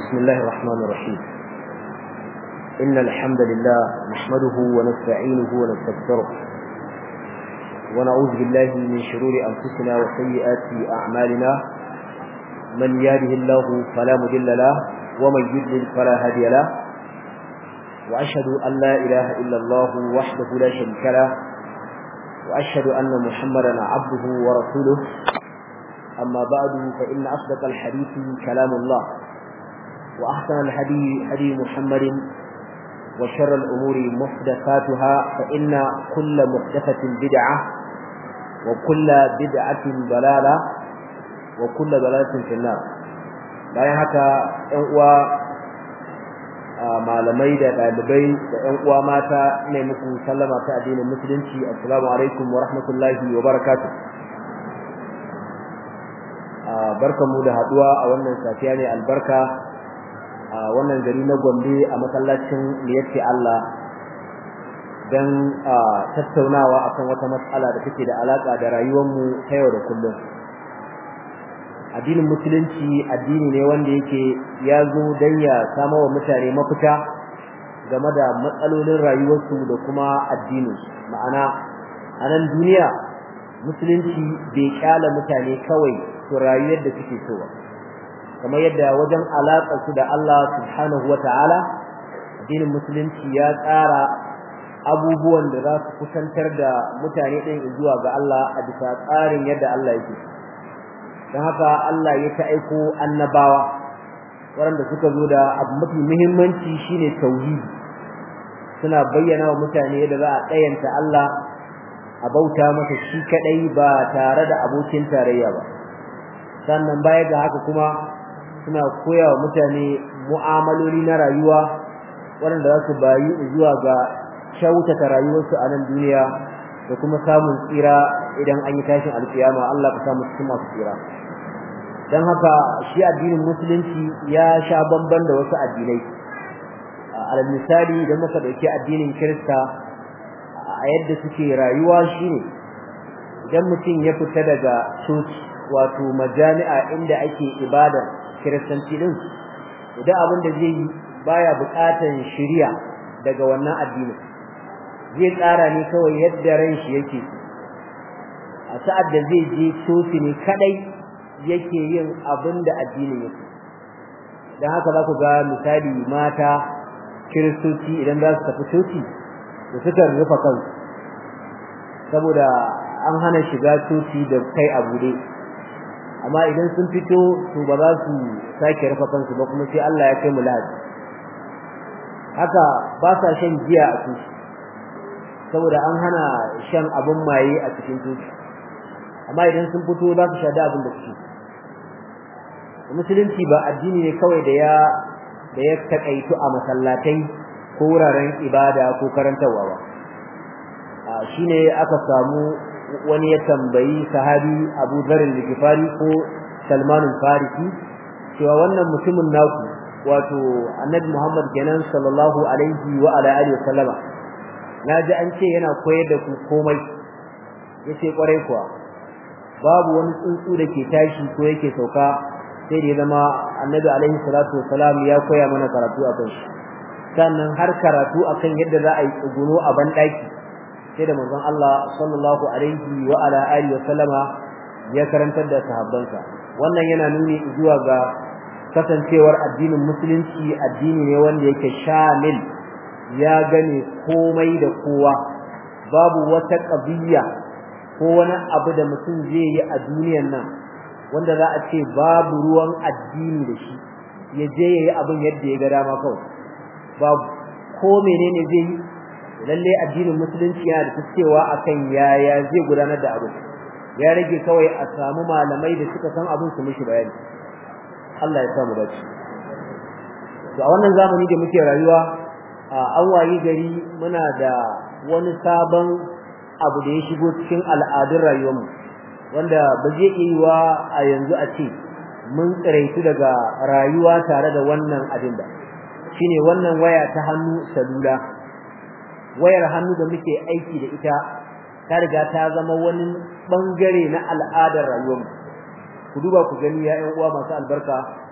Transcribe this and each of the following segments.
بسم الله الرحمن الرحيم إن الحمد لله نحمده ونستعينه ونستغفره ونعوذ بالله من شرور أنفسنا وسيئات أعمالنا من يهده الله فلا مضل له ومن يضلل فلا هادي له وأشهد أن لا إله إلا الله وحده لا شريك له وأشهد أن محمدا عبده ورسوله أما بعد فإن أصدق الحديث كلام الله وأحسن الهدي هدي محمد وشر الأمور محدثاتها فإن كل محدثة بدعة وكل بدعة ضلالة وكل ضلالة في النار bayan haka ƴan uwa malamai da ɗalibai da ƴan uwa mata ina muku sallama ta addinin musulunci assalamu alaikum wa rahmatullahi wa barakatuh barkamu da haduwa a wannan safiya ne albarka a wannan gari na Gombe a masallacin Liyati Allah dan tattaunawa akan wata mas'ala da take da alaka da rayuwar mu ta yau da kullum. Addinin musulunci addini ne wanda yake yazo dan ya samo wa mutane mafita game da matsalolin rayuwarsu da kuma addinin su. Ma'ana a nan duniya musulunci bai kyala mutane kawai su rayu yadda suke so ba. Kamar yadda wajen alaƙar su da Allah subhanahu wata'ala addinin musulunci ya tsara abubuwan da za su kusantar da mutane din zuwa ga Allah a bisa tsarin yadda Allah yake don haka Allah ya ta aiko annabawa waɗanda suka zo da abu mafi muhimmanci shine tauhidi suna bayyana wa mutane yadda za a tsayanta Allah a bauta masa shi kadai ba tare da abokin tarayya ba sannan baya ga haka kuma suna koya wa mutane mu'amaloli na rayuwa waɗanda za su bayi zuwa ga kyautata rayuwarsu a nan duniya da kuma samun tsira idan an yi tashin alkiyama Allah ka samu cikin masu tsira don haka shi addinin musulunci ya sha bamban da wasu addinai alal misali idan muka ɗauki addinin kirista a yadda suke rayuwa shine idan mutum ya fita daga coci wato majami'a inda ake ibadar kiristanci din idan abin da zai yi baya buƙatar shari'a daga wannan addini zai tsara ne kawai yadda ran shi yake a sa'ad da zai je coci ne kadai yake yin abin da addinin yake dan haka za ku ga misali mata kiristoci idan za su tafi coci da suka rufe kansu saboda an hana shiga coci da kai a bude amma idan sun fito to ba za su sake rufe kansu ba kuma sai Allah ya kai mu lahadi haka ba sa shan giya a coci saboda an hana shan abun maye a cikin coci amma idan sun fito za su sha da abin da suke musulunci ba addini ne kawai da ya takaitu a masallatai ko wuraren ibada ko karantarwa ba shine aka samu wani ya tambayi sahabi Abu Dharr al-Ghifari ko Salman al-Farisi cewa wannan mutumin naku wato Annabi Muhammad kenan sallallahu alaihi wa ala alihi wasallama naji an ce yana koyar da ku komai yace kwarai kuwa babu wani tsuntsu da ke tashi ko yake sauka sai da ya zama Annabi alaihi salatu wasalam ya koya mana karatu akan shi sannan har karatu akan yadda za a yi tsuguno a bandaki sai da manzon Allah sallallahu alaihi wa ala alihi wasallama ya karantar da sahabbansa wannan yana nuni zuwa ga kasancewar addinin musulunci addini ne wanda yake shamil ya gane komai da kowa babu wata qadiyya ko wani abu da mutum zai yi a duniyar nan wanda za a ce babu ruwan addini da shi ya je yayi abin yadda ya ga dama kawai babu ko menene zai yi lalle addinin musulunci yana da cewa akan yaya zai gudanar da abu ya rage kawai a samu malamai da suka san abin su mishi bayani Allah ya samu dace to a wannan zamani da muke rayuwa an wayi gari muna da wani sabon abu da ya shigo cikin al'adun rayuwarmu wanda ba zai iya yiwa a yanzu a ce mun tsiraitu daga rayuwa tare da wannan abin ba shine wannan waya ta hannu salula wayar hannu da muke aiki da ita ta riga ta zama wani bangare na al'adar rayuwarmu ku duba ku gani ya ƴan uwa masu albarka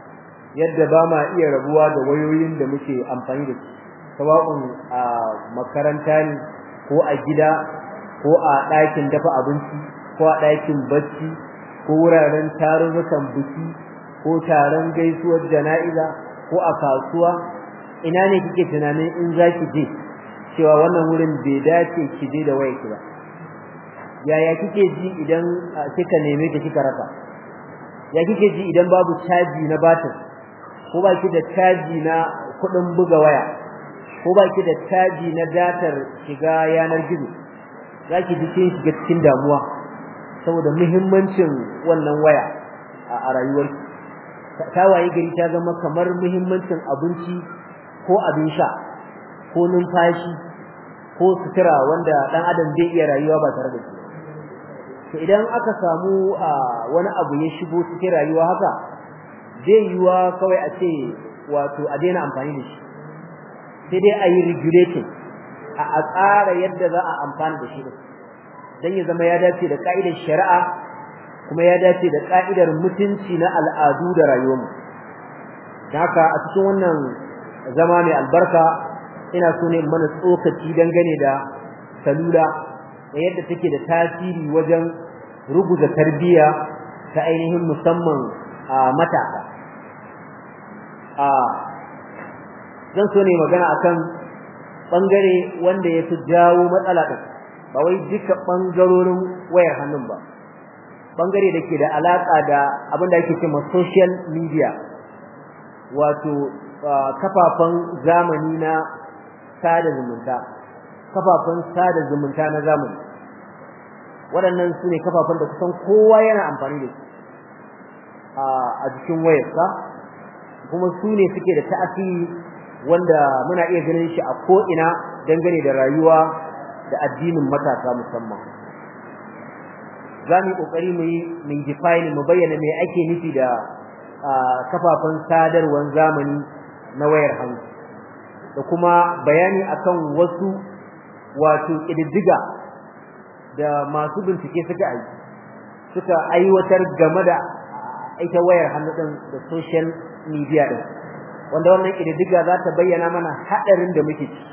yadda ba ma iya rabuwa da wayoyin da muke amfani da su sawa'un a makaranta ne ko a gida ko a ɗakin dafa abinci ko a ɗakin bacci ko wuraren tarurrukan biki ko taron gaisuwar jana'iza ko a kasuwa ina ne kike tunanin in zaki je cewa wannan wurin bai dace ki je da wayarki ba yaya kike ji idan kika neme ta kika rasa ya kike ji idan babu caji na batir ko baki da caji na kudin buga waya ko baki da caji na datar shiga yanar gizo zaki ji kin shiga cikin damuwa saboda muhimmancin wannan waya a rayuwarki ta waye gari ta zama kamar muhimmancin abinci ko abin sha ko numfashi ko sutura wanda dan adam bai iya rayuwa ba tare da shi to idan aka samu wani abu ya shigo cikin rayuwa haka zai yiwa kawai a ce wato a daina amfani da shi sai dai a yi regulating a tsara yadda za a amfana da shi dan ya zama ya dace da ka'idar shari'a kuma ya dace da ka'idar mutunci na al'adu da rayuwarmu haka a cikin wannan zama mai albarka ina so ne mana tsokaci dangane da salula da yadda take da tasiri wajen ruguza tarbiyya ta ainihin musamman matasa zan so ne magana akan bangare wanda yafi jawo matsala din ba wai duka bangarorin wayar hannun ba bangare dake da alaka da abin da ake cewa social media wato kafafan zamani na sada zumunta na zamani waɗannan su ne kafafan da kusan kowa yana amfani da su a cikin wayarsa kuma su ne suke da ta'asiri wanda muna iya ganin shi a ko'ina dangane da rayuwa da addinin matasa musamman za mu yi ƙoƙari mu define mu bayyana me ake nufi da kafafen sadarwar zamani na wayar hannu da kuma bayani akan wasu wato ƙididdiga da masu bincike suka aiwatar game da ita wayar hannu din da social media din wanda wannan ƙididdiga za ta bayyana mana haɗarin da muke ciki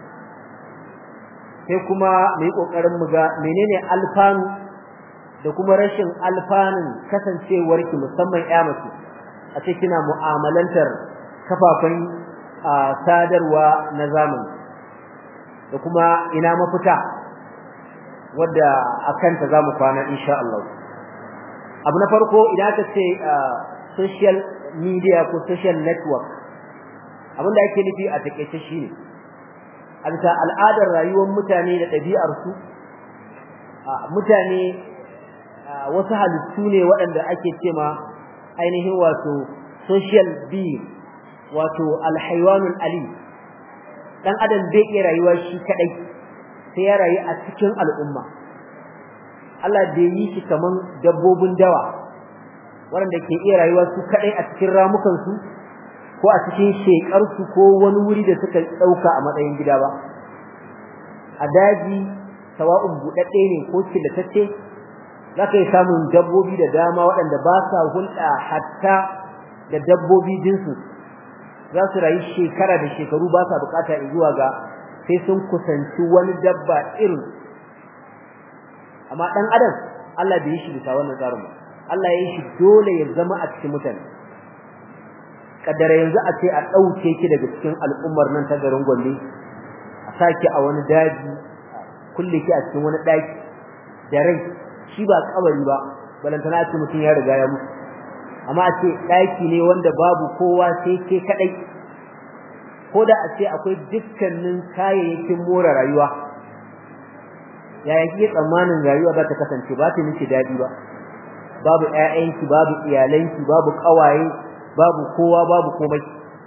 sai kuma mu yi ƙoƙarin mu ga menene alfanu da kuma rashin alfanun kasancewarki musamman ƴa mace a ce kina mu'amalantar kafafen sadarwa na zamani da kuma ina mafita wadda akan ta zamu kwana insha Allah abu na farko idan aka ce social media ko social network abinda ake nufi a takeice shine a bisa al'adar rayuwar mutane da ɗabi'ar su mutane wasu halittu ne waɗanda ake cewa ainihin wato social being wato alhaywanul ali dan adam bai iya rayuwa shi kadai sai ya rayu a cikin al'umma Allah bai yi shi kaman dabbobin dawa waɗanda ke iya rayuwa su kadai a cikin ramukan su ko a cikin shekar su ko wani wuri da suka dauka a matsayin gida ba a daji sawa'un budadde ne ko killatacce zaka yi samun dabbobi da dama waɗanda ba sa hulɗa hatta da dabbobi jinsu za su rayu shekara da shekaru ba sa bukata zuwa ga sai sun kusanci wani dabba irin amma dan adam Allah bai yi shi bisa wannan tsarin ba Allah ya yi shi dole ya zama a cikin mutane kaddara yanzu a ce a dauke ki daga cikin al'ummar nan ta garin Gombe a saki a wani daji kulle ki a cikin wani daki da rai shi ba kabari ba balantana ce mutum ya riga ya mutu amma a ce daki ne wanda babu kowa sai ke kadai ko da a ce akwai dukkanin kayayyakin more rayuwa yaya kike tsammanin rayuwa za ta kasance ba ta miki dadi ba babu ƴaƴanki babu iyalanki babu kawaye babu kowa babu komai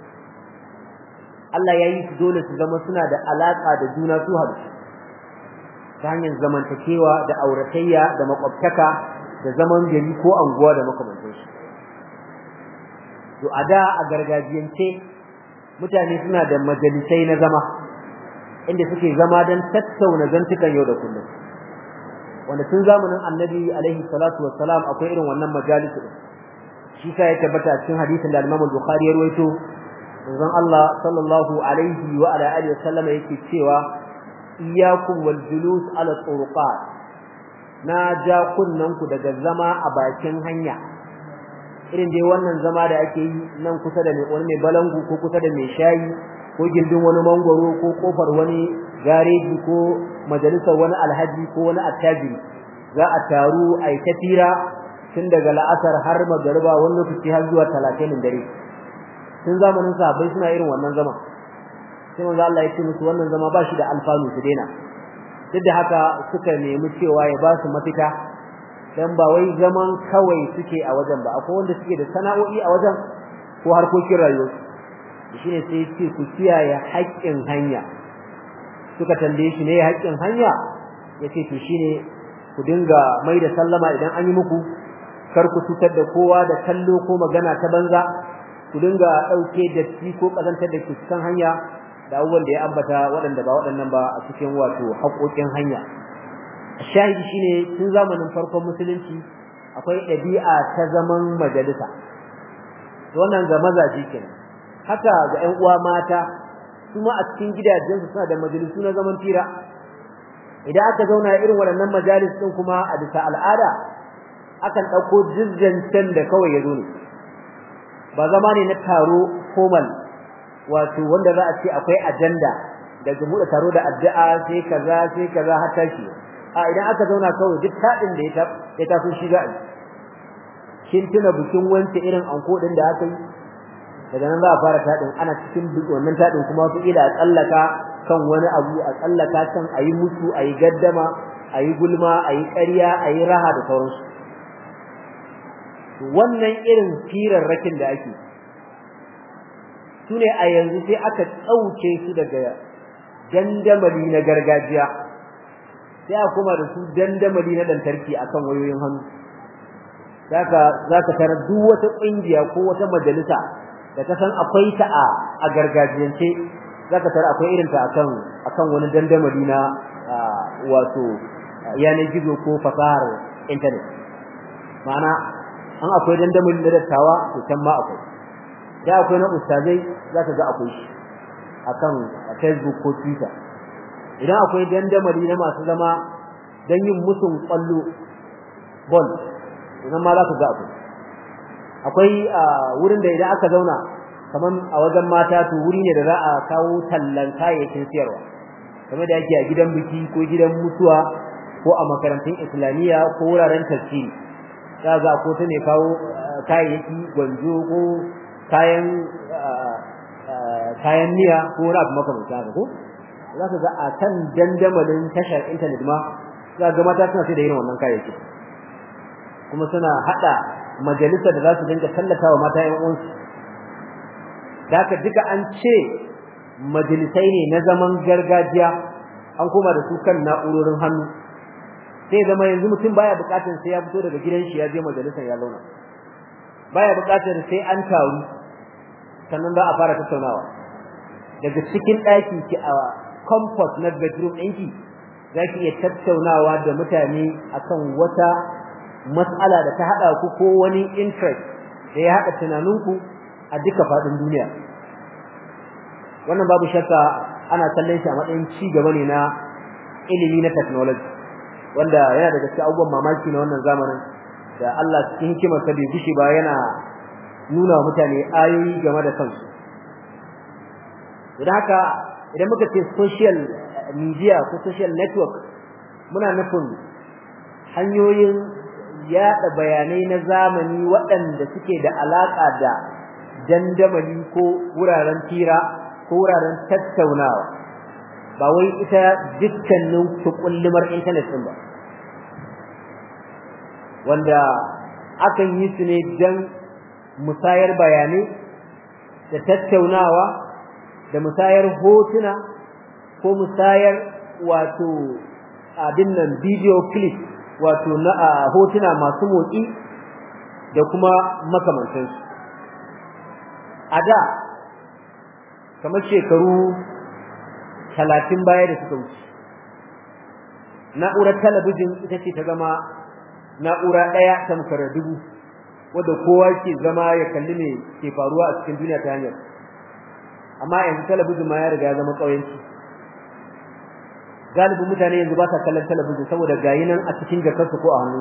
Allah ya yi su dole su zama suna da alaka da juna su haɗu ta hanyar zamantakewa da auratayya da makwabtaka da zaman gari ko anguwa da makamantansu to a da a gargajiyance mutane suna da majalisai na zama inda suke zama don tattauna zantukan yau da kullum wanda tun zamanin Annabi alaihi salatu wassalam akwai irin wannan majalisu shi sai ya tabbata cikin hadisin da Imam Bukhari ya rawaito manzon Allah sallallahu alaihi wa ala alihi wasallam yake cewa iyyakum wal julus ala turuqat na ja kunnanku daga zama a bakin hanya irin dai wannan zama da ake yi nan kusa da wani mai balangu ko kusa da mai shayi ko gindin wani mangoro ko kofar wani gareji ko majalisar wani alhaji ko wani attajiri za a taru a yi tafira tun daga la'asar har magariba wani lokaci har zuwa 30 dare tun zamanin sahabbai suna irin wannan zaman sai manzo Allah ya ce musu wannan zama ba shi da alfanu su daina duk da haka suka nemi cewa ya ba su mafita dan ba wai zaman kawai suke a wajen ba akwai wanda suke da sana'o'i a wajen ko harkokin rayuwa shine sai ya ce ku kiyaye haƙƙin hanya suka tambaye shi ne haƙƙin hanya yace to shine ku dinga mai da sallama idan an yi muku kar ku tutar da kowa da kallo ko magana ta banza ku dinga dauke datti ko kazantar da cikin hanya da abubuwan da ya ambata waɗanda ba waɗannan ba a cikin wato haƙoƙin hanya shahidi shine tun zamanin farkon musulunci akwai ɗabi'a ta zaman majalisa wannan ga mazaji kenan haka ga ƴan uwa mata kuma a cikin gidajensu suna da majalisu na zaman tira idan aka zauna irin waɗannan majalis din kuma a bisa al'ada akan dauko jizzancen da kawai ya zo ne ba zama ne na taro formal wato wanda za a ce akwai agenda daga buɗe taro da addu'a sai kaza har tashi a idan aka zauna kawai duk tadin da ya taso shi za a yi kin tuna bikin wance irin anko din da aka yi daga nan za a fara tadin ana cikin wannan tadin kuma su ila tsallaka kan wani abu a tsallaka kan ayi mutu ayi gaddama ayi gulma ayi ƙarya ayi raha da sauransu wannan irin firarrakin da ake sune a yanzu sai aka tsauce su daga dandamali na gargajiya sai a kuma da su dandamali na lantarki akan wayoyin hannu zaka tarar duk wata kungiya ko wata majalisa da ta san akwai ta a gargajiyance zaka tarar akwai irin ta akan wani dandamali na wato yanar gizo ko fasahar internet ma'ana an akwai dandamali na dattawa to can ma akwai da akwai na ustazai zaka ga akwai shi akan Facebook ko Twitter idan akwai dandamali na masu zama dan yin musun kwallo ball idan ma zaka ga akwai wurin da idan aka zauna kaman a wajen mata to wuri ne da za a kawo tallan kayayyakin siyarwa kamar da yake a gidan biki ko gidan mutuwa ko a makarantun islamiyya ko wuraren tafsiri kaga ko ta ne kawo kayayyaki gwanjo ko kayan miya ko wani abu makamanta haka ko zaka ga a kan dandamalin tashar internet ma zaka ga mata suna sai da irin wannan kayayyaki kuma suna hada majalisa da za su dinga tallatawa mata ƴan uwansu haka duka an ce majalisai ne na zaman gargajiya an koma da su kan na'urorin hannu sai zama yanzu mutum baya bukatar sai ya fito daga gidan shi ya je majalisar ya zauna baya bukatar sai an taru sannan za a fara tattaunawa daga cikin ɗaki ki a comfort na bedroom ɗinki zaki iya tattaunawa da mutane akan wata mas'ala da ta hada ku ko wani interest da ya hada tunaninku a duka fadin duniya wannan babu shakka ana kallon shi a matsayin ci gaba ne na ilimi na technology wanda yana daga cikin abubuwan mamaki na wannan zamanin da Allah cikin hikimar sa bai gushi ba yana nuna mutane ayoyi game da kansu idan haka idan muka ce social media ko social network muna nufin hanyoyin yaɗa bayanai na zamani waɗanda suke da alaƙa da dandamali ko wuraren tira ko wuraren tattaunawa ba wai ita dukkanin tukullumar internet din ba wanda akan yi su ne dan musayar bayanai da tattaunawa da musayar hotuna ko musayar wato abin nan video clip wato na hotuna masu motsi da kuma makamantansu a da kamar shekaru 30 baya da suka wuce na'urar talabijin ita ce ta zama na'ura daya tamkar dubu wanda kowa ke zama ya kalli me ke faruwa a cikin duniya ta hanyar amma yanzu talabijin ma ya riga ya zama kauyanci galibin mutane yanzu ba sa kallon talabijin saboda gayi nan a cikin jakarsu ko a hannu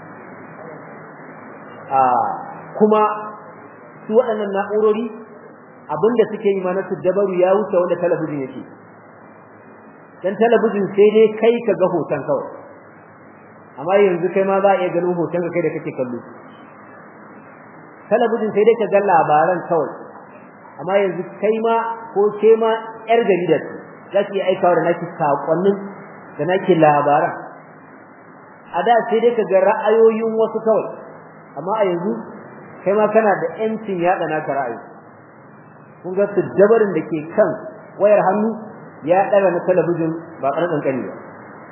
kuma su waɗannan na'urori abinda suke yi ma na dabaru ya wuce wanda talabijin yake dan talabijin sai dai kai ka ga hoton kawai amma yanzu kai ma za a iya ganin hoton ka kai da kake kallo talabijin sai dai ka ga labaran kawai amma yanzu kai ma ko ke ma yar jarida ce za ki aika da naki sakonnin da naki labaran a da sai dai ka ga ra'ayoyin wasu kawai amma a yanzu kai ma kana da yancin yaɗa naka ra'ayi kun ga dabarin da ke kan wayar hannu ya ɗaga na talabijin ba ƙarƙan ƙani ba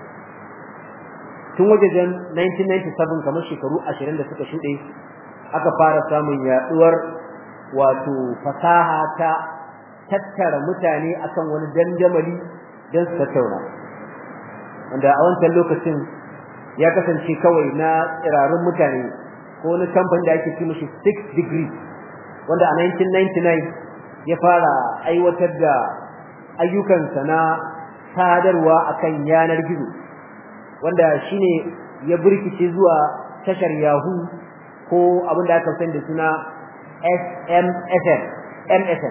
tun wajejen 1997 kamar shekaru 20 da suka shuɗe aka fara samun yaɗuwar wato fasaha ta tattara mutane akan wani dandamali don su tattauna wanda a wancan lokacin ya kasance kawai na tsirarun mutane ko wani kamfani da ake ce mishi 6 degrees wanda a 1999 ya fara aiwatar da ayyukansa na sadarwa akan yanar gizo wanda shine ya burkice zuwa tashar Yahoo ko abin da aka sani da suna MSN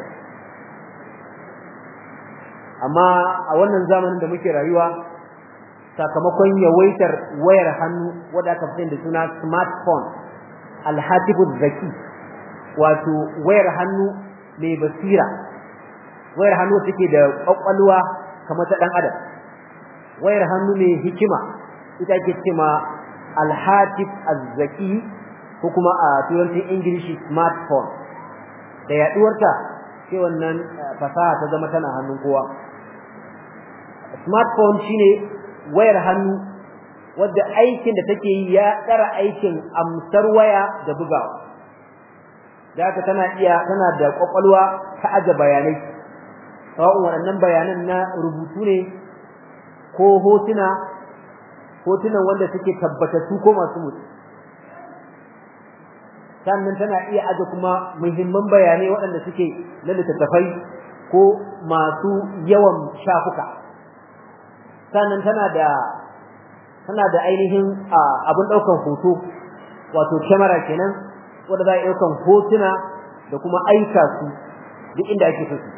amma a wannan zamanin da muke rayuwa sakamakon yawaitar wayar hannu wanda aka sani da suna smartphone alhatifu zaki wato wayar hannu mai basira wayar hannu take da kwakwalwa kamar ta dan adam wayar hannu mai hikima ita ake cewa alhatif azzaki ko kuma a turancin ingilishi smartphone da yaduwarta sai wannan fasaha ta zama tana hannun kowa smartphone shine wayar hannu wadda aikin da take yi ya tsara aikin amsar waya da bugawa da haka tana da kwakwalwa ta aje bayanai sawa'un waɗannan bayanan na rubutu ne ko hotunan wanda suke tabbatattu ko masu mutu sannan tana iya aje kuma muhimman bayanai waɗanda suke na littattafai ko masu yawan shafuka sannan tana da ainihin abin ɗaukan hoto wato kyamara kenan wanda za a ɗaukan hotuna da kuma aika su duk inda ake so su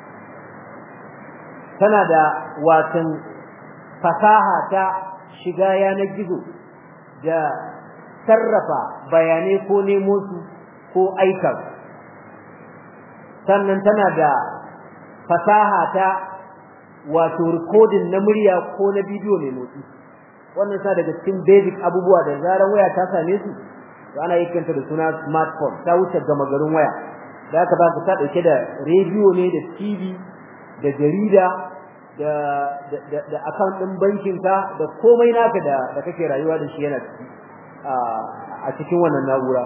tana da watan fasaha ta shiga yanar gizo da sarrafa bayanai ko nemo su ko aika su sannan tana da fasaha ta wato recording na murya ko na bidiyo mai motsi wannan sa daga cikin basic abubuwa da zaran waya ta same su to ana yakanta da suna smartphone ta wuce gama garin waya da aka ba ta dauke da radio ne da TV da jarida da account din bankin ka da komai naka da kake rayuwa da shi yana a cikin wannan na'ura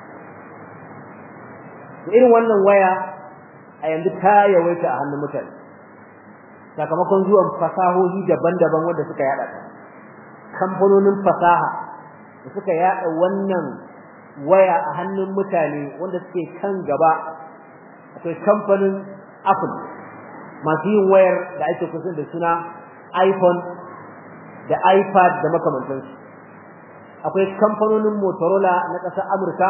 irin wannan waya a yanzu ta yawaita a hannun mutane sakamakon zuwan fasahohi daban-daban wanda suka yada kamfanonin fasaha da suka yada wannan waya a hannun mutane wanda suke kan gaba akwai kamfanin Apple masu yin wayar da ake kusan da suna iPhone da iPad da makamantansu akwai kamfanonin Motorola na ƙasar Amurka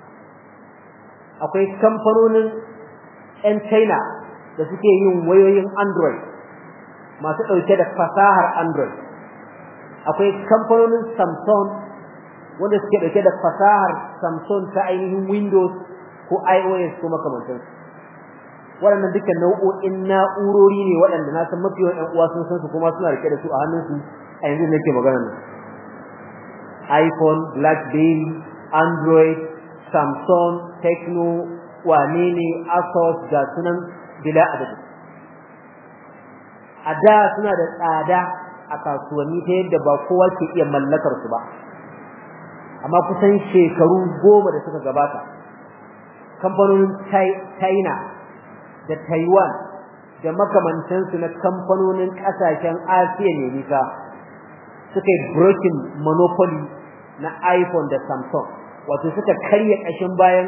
akwai kamfanonin 'yan China da suke yin wayoyin Android masu ɗauke da fasahar Android akwai kamfanonin Samsung wanda suke ɗauke da fasahar Samsung ta ainihin Windows ko iOS ko makamantansu waɗannan dukkan nau'o'in na'urori ne waɗanda na san mafi yawan ƴan uwa sun san su kuma suna rike da su a hannunsu a yanzu nake magana nan iPhone, BlackBerry, Android, Samsung, Tecno, wane ne Asus ga sunan bila adadi a da suna da tsada a kasuwanni ta yadda ba kowa ke iya mallakar su ba amma kusan shekaru 10 da suka gabata kamfanonin China da Taiwan da makamantansu na kamfanonin kasashen Asiya ne nisa suka yi breaking monopoly na iPhone da Samsung wato suka karya kashin bayan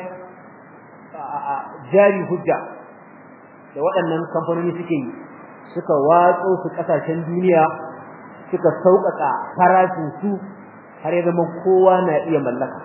jari hujja da waɗannan kamfanoni suke yi, suka watso su kasashen duniya, suka sauƙaƙa farashin su har ya zama kowa na iya mallaka,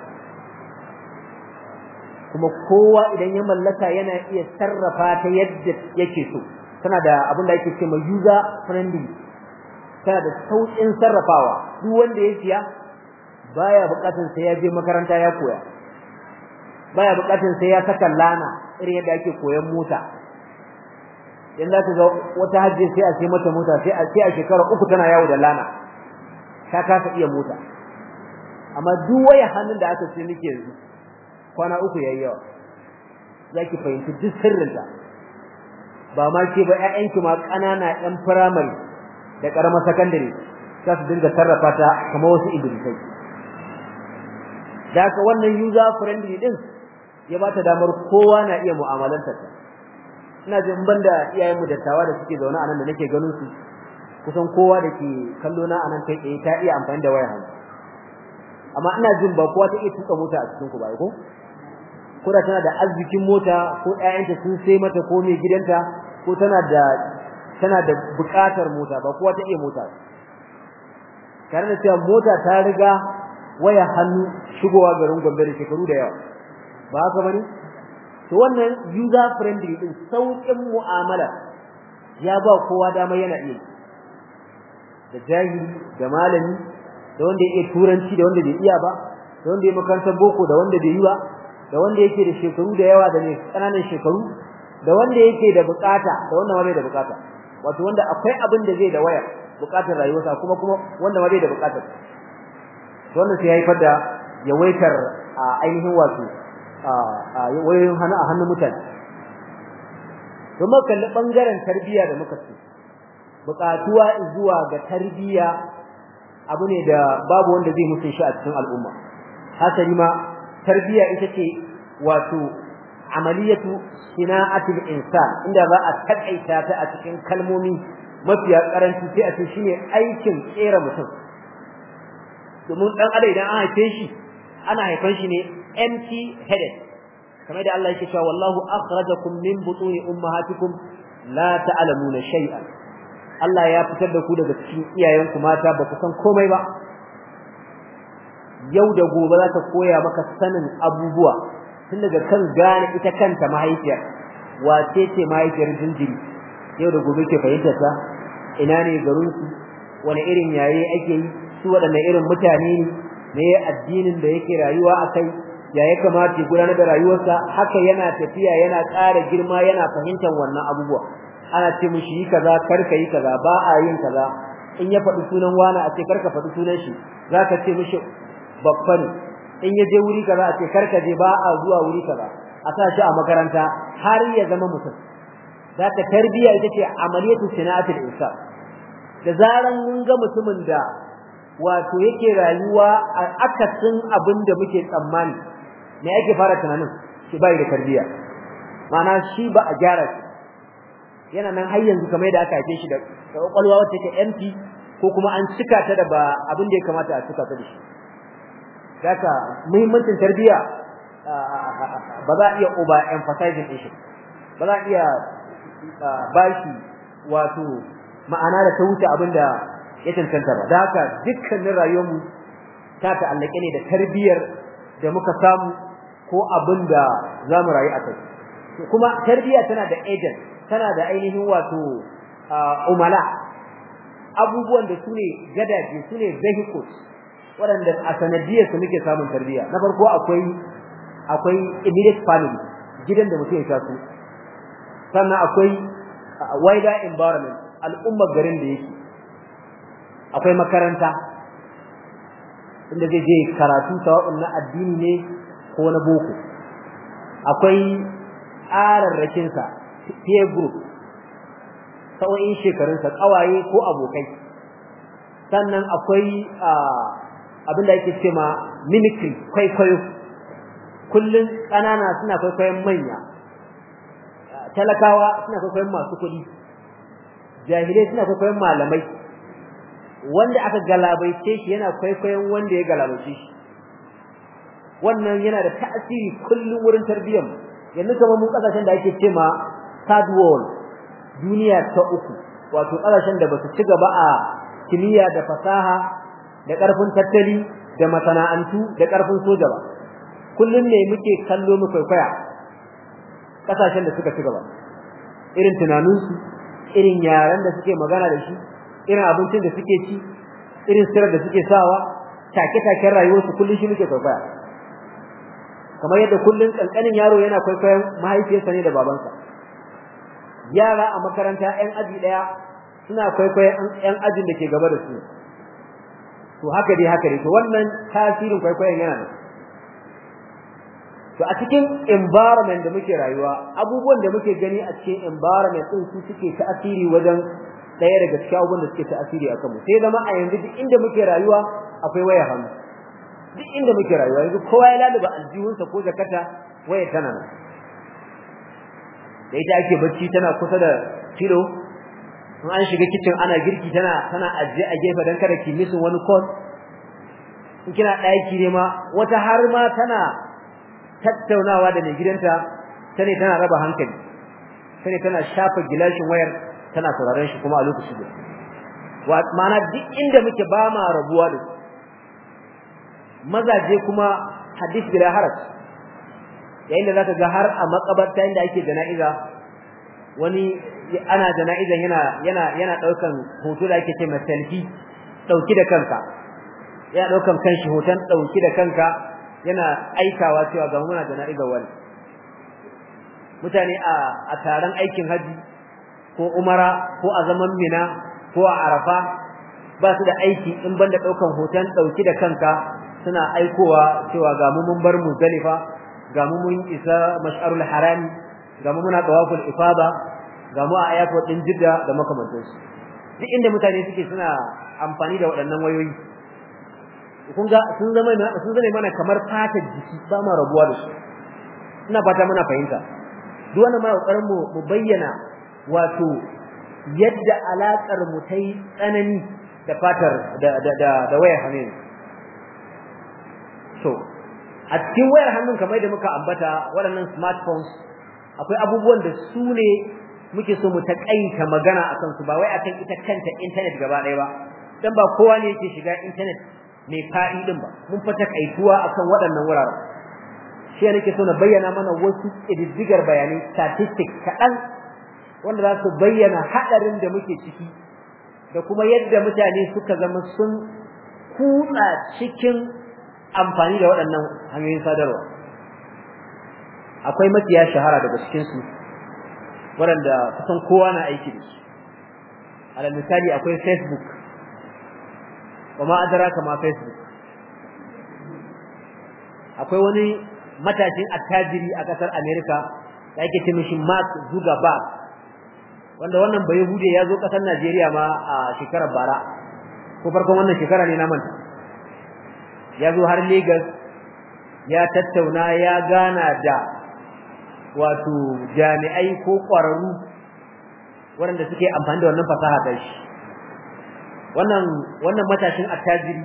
kuma kowa idan ya mallaka yana iya sarrafa ta yadda yake so. Tana da abin da ake cewa user friendly, tana da sauƙin sarrafawa. Duk wanda ya siya baya buƙatar sai ya je makaranta ya koya, baya buƙatar sai ya saka lana irin yadda ake koyan mota. Idan za ka ga wata hajji sai a sai mata mota sai a shekara 3 tana yawo da lana, ta kasa iya mota. Amma duk waya hannun da aka ce miki yanzu kwana 3 yayi yawa, zaki fahimci duk sirrinta. Ba ma ke ba, ƴaƴanki ma ƙanana ƴan primary da ƙaramar secondary za su dinga sarrafa ta kamar wasu iblisai. Da haka wannan user friendly din ya bata damar kowa na iya mu'amalantar ta. Ina jin banda iyayenmu dattawa da suke zaune anan da nake ganin su, kusan kowa da ke kallo na anan kai tsaye ta iya amfani da wayar hannu. Amma ina jin ba kowa ta iya tuka mota a cikin ku ba ko? Ko da tana da arzikin mota, ko ƴaƴanta sun sai mata, ko mai gidanta, ko tana da buƙatar mota, ba kowa ta iya mota. Tare da cewa mota ta riga waya hannu shigowa garin Gombe da shekaru da yawa, ba haka bane? To wannan user friendly din, sauƙin mu'amala, ya ba kowa dama yana iya, da jahili da malami, da wanda ya iya turanci da wanda bai iya ba, da wanda ya makarantar boko da wanda bai yi ba, da wanda yake da shekaru da yawa da ne kananan shekaru, da wanda yake da bukata da wanda ma bai da bukata. Wato wanda akwai abin da zai da waya bukatar rayuwarsa, kuma wanda ma bai da bukatar. To wannan sai ya haifar da yawaitar ainihin wato wayoyin hannu a hannun mutane. Don muka kalli bangaren tarbiyya da muka ce, bukatuwa zuwa ga tarbiyya abu ne da babu wanda zai mutun shi a cikin al'umma. Hasali ma tarbiyya ita ce wato amaliyatu sina'atul insan, inda za a takaita ta a cikin kalmomi mafiya karanci sai a ce shine aikin tsere mutum. Domin dan adam idan an haife shi, ana haifan shi ne empty headed, kamar da Allah yake cewa wallahu akhrajakum min butuni ummahatikum la ta'lamuna shay'an. Allah ya fitar da ku daga cikin iyayenku mata ba ku san komai ba. Yau da gobe za ta koya maka sanin abubuwa, tun daga kan gane ita kanta mahaifiyar, wace ce mahaifiyar jinjiri, yau da gobe ke fahimtar ta, ina ne garin su, wani irin yaye ake yi, su waɗanne irin mutane ne, me addinin da yake rayuwa akai, ya ya kamata ya gudanar da rayuwarsa. Haka yana tafiya, yana ƙara girma, yana fahimtar wannan abubuwa. Ana ce mishi yi kaza, karka yi kaza, ba a yin kaza. In ya faɗi sunan wani a ce karka faɗi sunan shi, zaka ce mishi babba ne. In ya je wuri kaza a ce karka je, ba a zuwa wuri kaza, a sa shi a makaranta har ya zama mutum. Zaka tarbiyya ita ce amaliyatu sina'atul insan. Da zaran mun ga mutumin da wato yake rayuwa a akasin abin da muke tsammani, me yake fara tunanin? Shi bai da tarbiyya, ma'ana shi ba a gyara shi, yana nan har yanzu kamar da aka haife shi da kwakwalwa wacce take empty, ko kuma an cika ta da ba abin da ya kamata a cika ta da shi. Haka muhimmancin tarbiyya ba za a iya over emphasizing din shi, ba za a iya bashi wato ma'ana da ta wuce abin da ya tantance ba. Da haka dukkanin rayuwarmu ta ta'allake ne da tarbiyyar da muka samu ko abin da za mu rayu a kai. Kuma tarbiyya tana da agent, tana da ainihin wato umala, abubuwan da su ne gadaje, su ne vehicles waɗanda a sanadiyar su muke samun tarbiyya. Na farko akwai immediate family, gidan da mutum ya taso. Sannan akwai wider environment, al'ummar garin da yake. Akwai makaranta inda zai je karatu, sawa'un na addini ne ko na boko. Akwai ararrakinsa, peer group, sa'o'in shekarunsa, kawaye ko abokai. Sannan akwai abin da yake cewa mimicry, kwaikwayo. Kullun ƙanana suna kwaikwayon manya, talakawa suna kwaikwayon masu kuɗi, jahilai suna kwaikwayon malamai, wanda aka galabaice shi yana kwaikwayon wanda ya galabaice shi. wannan yana da tasiri kullum wurin tarbiyyar mu yanzu kamar mun kasashen da ake cewa third world duniya ta uku wato kasashen da basu ci gaba a kimiyya da fasaha da karfin tattali da masana'antu da karfin soja ba kullum ne muke kallo mu kwaikwaya kasashen da suka ci gaba irin tunaninsu irin yaran da suke magana da shi irin abincin da suke ci irin sirar da suke sawa take-taken rayuwarsu kullum shi muke kwaikwaya kamar yadda kullum kankanin yaro yana kwaikwayon mahaifiyarsa ne da babansa yara a makaranta ƴan aji daya suna kwaikwayon ƴan ajin da ke gaba da su to haka dai to wannan tasirin kwaikwayon yana nan to a cikin environment da muke rayuwa abubuwan da muke gani a cikin environment din su suke tasiri wajen daya daga cikin abubuwan da suke tasiri akan mu sai zama a yanzu duk inda muke rayuwa akwai waya hannu duk inda muke rayuwa yanzu kowa ya laluba aljihunsa ko jakata waya tana nan da ita ake bacci tana kusa da kilo in an shiga kitchen ana girki tana ajiye a gefe dan kada ki misin wani call in kina daki ne ma wata har ma tana tattaunawa da mai gidanta tana raba hankali tana shafa gilashin wayar tana sauraron shi kuma a lokacin da ma'ana duk inda muke ba ma rabuwa da su mazaje kuma hadith bila haraj yayin da zaka ga har a makabarta inda ake jana'iza wani ana jana'iza yana daukan hoto da ake cewa selfie dauki da kanka yana daukan kanshi hoton dauki da kanka yana aikawa cewa ga muna jana'iza wani mutane a taron aikin haji ko umara ko a zaman mina ko a arafa ba su da aiki in banda daukan hoton dauki da kanka suna aikowa cewa ga mu mun bar Muzdalifa ga mu mun isa Mash'arul Harami ga mu muna tawaful ifada ga mu a airport din Jidda da makamantansu duk inda mutane suke suna amfani da waɗannan wayoyi kun ga sun zama mana kamar fatar jiki ba ma rabuwa da su ina fata muna fahimta duk wannan ma kokarin mu bayyana wato yadda alakar mu tai tsanani da fatar da wayar hannu so a cikin wayar hannun kamar da muka ambata waɗannan smartphones akwai abubuwan da su ne muke so mu takaita magana akan su ba wai akan ita kanta internet gaba ɗaya ba dan ba kowa ne yake shiga internet mai faɗi din ba mun fa takaituwa akan waɗannan wuraren shi ne nake so na bayyana mana wasu ƙididdigar bayanai statistics kaɗan wanda za su bayyana haɗarin da muke ciki da kuma yadda mutane suka zama sun kutsa cikin amfani da waɗannan hanyoyin sadarwa akwai mafiya shahara daga cikin su waɗanda kusan kowa na aiki da su alal misali akwai Facebook kuma adraka ma Facebook akwai wani matashin attajiri a kasar America da yake ce mishi Mark Zuckerberg wanda wannan bai hude ya zo kasar Najeriya ma a shekarar bara ko farkon wannan shekara ne na manta ya zo har Lagos ya tattauna ya gana da wato jami'ai ko ƙwararru waɗanda suke amfani da wannan fasaha ta shi wannan matashin attajiri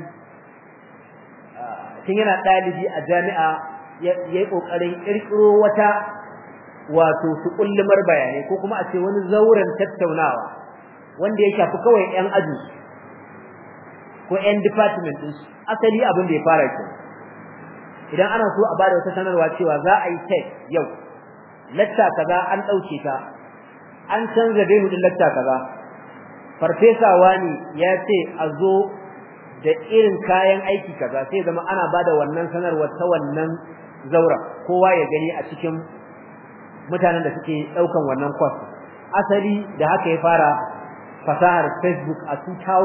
tun yana ɗalibi a jami'a ya yi ƙoƙarin ƙirƙiro wata wato su kullumar bayanai ko kuma a ce wani zauren tattaunawa wanda ya shafi kawai 'yan aji ko 'yan department din su asali abin da ya fara ke idan ana so a bada wata sanarwa cewa za a yi test yau lecture kaza an dauke ta an canza dai hudin lecture kaza farfesa wani ya ce a zo da irin kayan aiki kaza sai zama ana bada wannan sanarwa ta wannan zaura kowa ya gani a cikin mutanen da suke daukan wannan course asali da haka ya fara fasahar Facebook a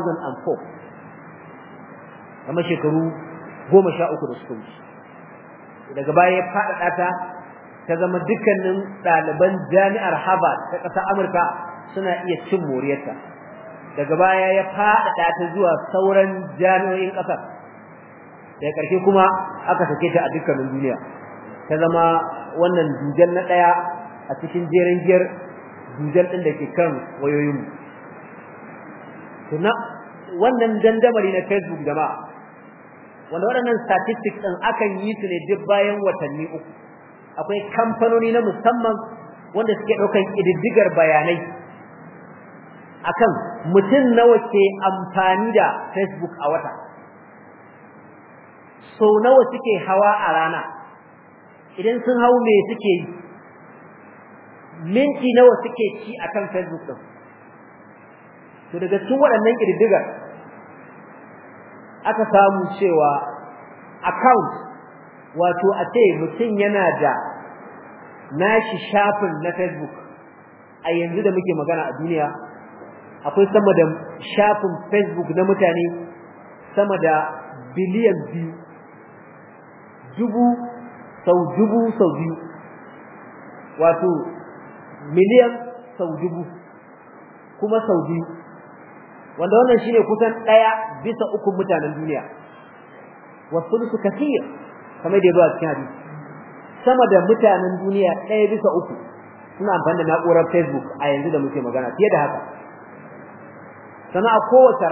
2004 kamar shekaru 13 da suka wuce daga baya ya faɗaɗa ta zama dukkanin ɗaliban jami'ar Harvard ta ƙasar Amurka suna iya cin moriyarta daga baya ya faɗaɗa ta zuwa sauran jami'o'in ƙasar daga ƙarshe kuma aka sake ta a dukkanin duniya ta zama wannan dujal na ɗaya a cikin jerin giyar dujal ɗin da ke kan wayoyinmu wannan dandamali na Facebook jama'a wanda waɗannan statistics ɗin akan yi su ne duk bayan watanni 3 akwai kamfanoni na musamman wanda suke ɗaukan ƙididdigar bayanai akan mutum nawa ke amfani da Facebook a wata, so nawa suke hawa a rana, idan sun hau me suke yi, minti nawa suke ci akan Facebook ɗin. To daga cikin waɗannan ƙididdigar aka samu cewa account, wato a ce mutum yana da nashi shafin na Facebook a yanzu da muke magana a duniya, akwai sama da shafin Facebook na mutane sama da biliyan 2, dubu sau biyu, wato miliyan sau dubu kuma sau biyu, wanda wannan shine kusan 1/3 mutanen duniya. Wasu su kathir kamar da yazo a cikin hadisi, sama da mutanen duniya 1/3 suna amfani da na'urar Facebook a yanzu da muke magana, fiye da haka. Sannan a